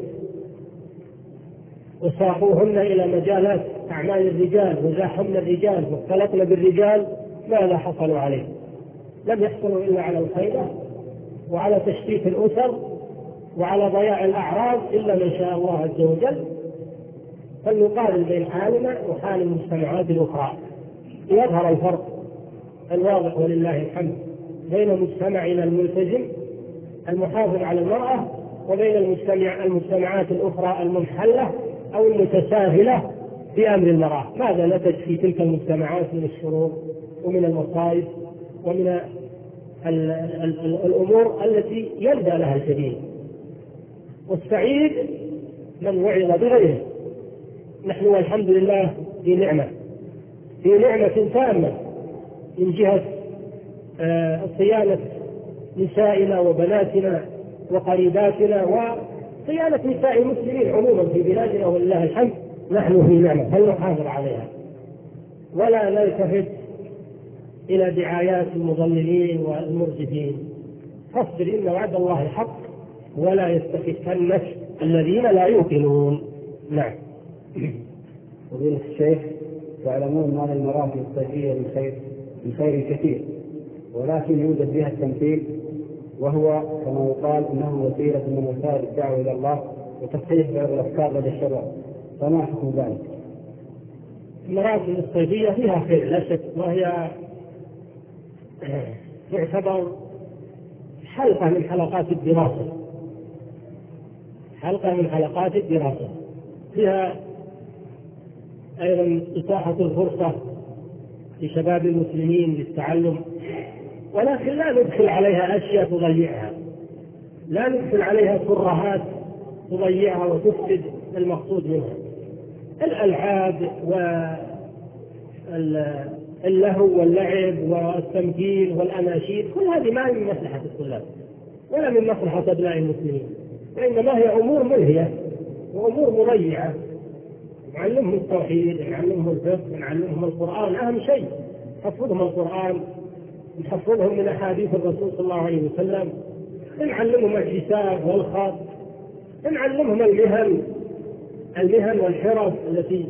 وساقوهن إلى مجالات أعمال الرجال وزاحمن الرجال واختلطن بالرجال، ماذا حصلوا عليه؟ لم يحصلوا إلا على الخيبة وعلى تشتيت الأسر وعلى ضياع الأعراض إلا من شاء الله عز وجل. فلنقارن بين حالنا وحال المجتمعات الأخرى ليظهر الفرق الواضح ولله الحمد بين مجتمعنا الملتزم المحافظ على المرأة وبين المجتمع المجتمعات الأخرى المنحلة أو المتساهلة بأمر المرأة. ماذا نتج في تلك المجتمعات من الشرور ومن المصائب ومن ال ال ال الأمور التي يلدى لها الجبين. والسعيد من وعظ بغيره. نحن والحمد لله في نعمة في نعمة تامة من جهة صيانة نسائنا وبناتنا وقريباتنا وصيانة نساء المسلمين عموما في بلادنا ولله الحمد. نحن في نعمة فلنحافظ عليها ولا نلتفت إلى دعايات المضللين والمرجفين. فاصبر إن وعد الله حق ولا يستخفنك الذين لا يوقنون. نعم. فضيلة الشيخ، تعلمون ما للمرافق الصيفية من خير من خير كثير، ولكن يوجد بها التمثيل، وهو كما يقال انه وسيلة من وسائل الدعوة الى الله وتصحيح بعض الافكار لدى الشباب، فما حكم ذلك؟ المرافق الصيفية فيها خير لا شك، وهي تعتبر حلقة من حلقات الدراسة حلقة من حلقات الدراسة فيها أيضا إتاحة الفرصة لشباب المسلمين للتعلم، ولكن لا ندخل عليها أشياء تضيعها، لا ندخل عليها ترهات تضيعها وتفسد المقصود منها. الألعاب واللهو واللعب والتمثيل والأناشيد كل هذه ما هي من مصلحة الطلاب ولا من مصلحة أبناء المسلمين، وإنما هي أمور ملهية وأمور مضيعة. نعلمهم التوحيد، نعلمهم الفقه، نعلمهم القرآن، أهم شيء نحفظهم القرآن، نحفظهم من أحاديث الرسول صلى الله عليه وسلم، نعلمهم الحساب والخط، نعلمهم المهن المهن والحرف التي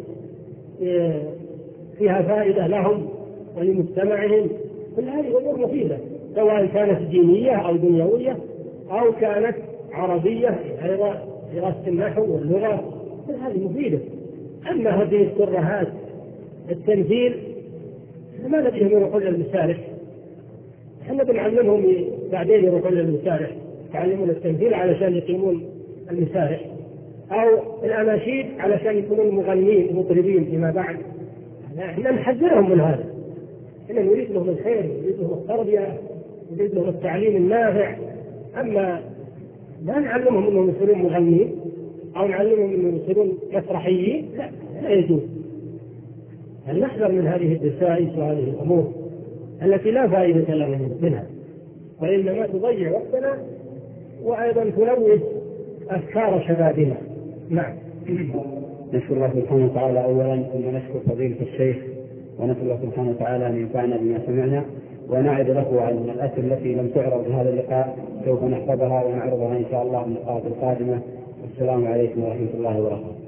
فيها فائدة لهم ولمجتمعهم. كل هذه أمور مفيدة سواء كانت دينية أو دنيوية أو كانت عربية أيضا دراسة النحو واللغة، كل هذه مفيدة. أما هذه الترهات التمثيل ما نبيهم يروحون للمسارح، احنا بنعلمهم بعدين يروحون للمسارح يتعلمون التمثيل علشان يقيمون المسارح، أو الأناشيد علشان يكونون مغنيين مطربين فيما بعد. احنا نحذرهم من هذا، احنا نريد لهم الخير، نريد لهم التربية، نريد لهم التعليم النافع. أما لا نعلمهم أنهم يصيرون مغنيين أو نعلمهم أنهم يصيرون مسرحيين، لا لا يجوز. هل نحذر من هذه الدسائس وهذه الأمور التي لا فائدة لنا منها وإنما تضيع وقتنا وأيضا تلوث أفكار شبابنا. نعم. نشكر الله سبحانه وتعالى أولا، ثم نشكر فضيلة الشيخ، ونسأل الله سبحانه وتعالى أن ينفعنا بما سمعنا، ونعد له عن الأسئلة التي لم تعرض بهذا اللقاء سوف نحفظها ونعرضها إن شاء الله في اللقاءات القادمة. والسلام عليكم ورحمة الله وبركاته.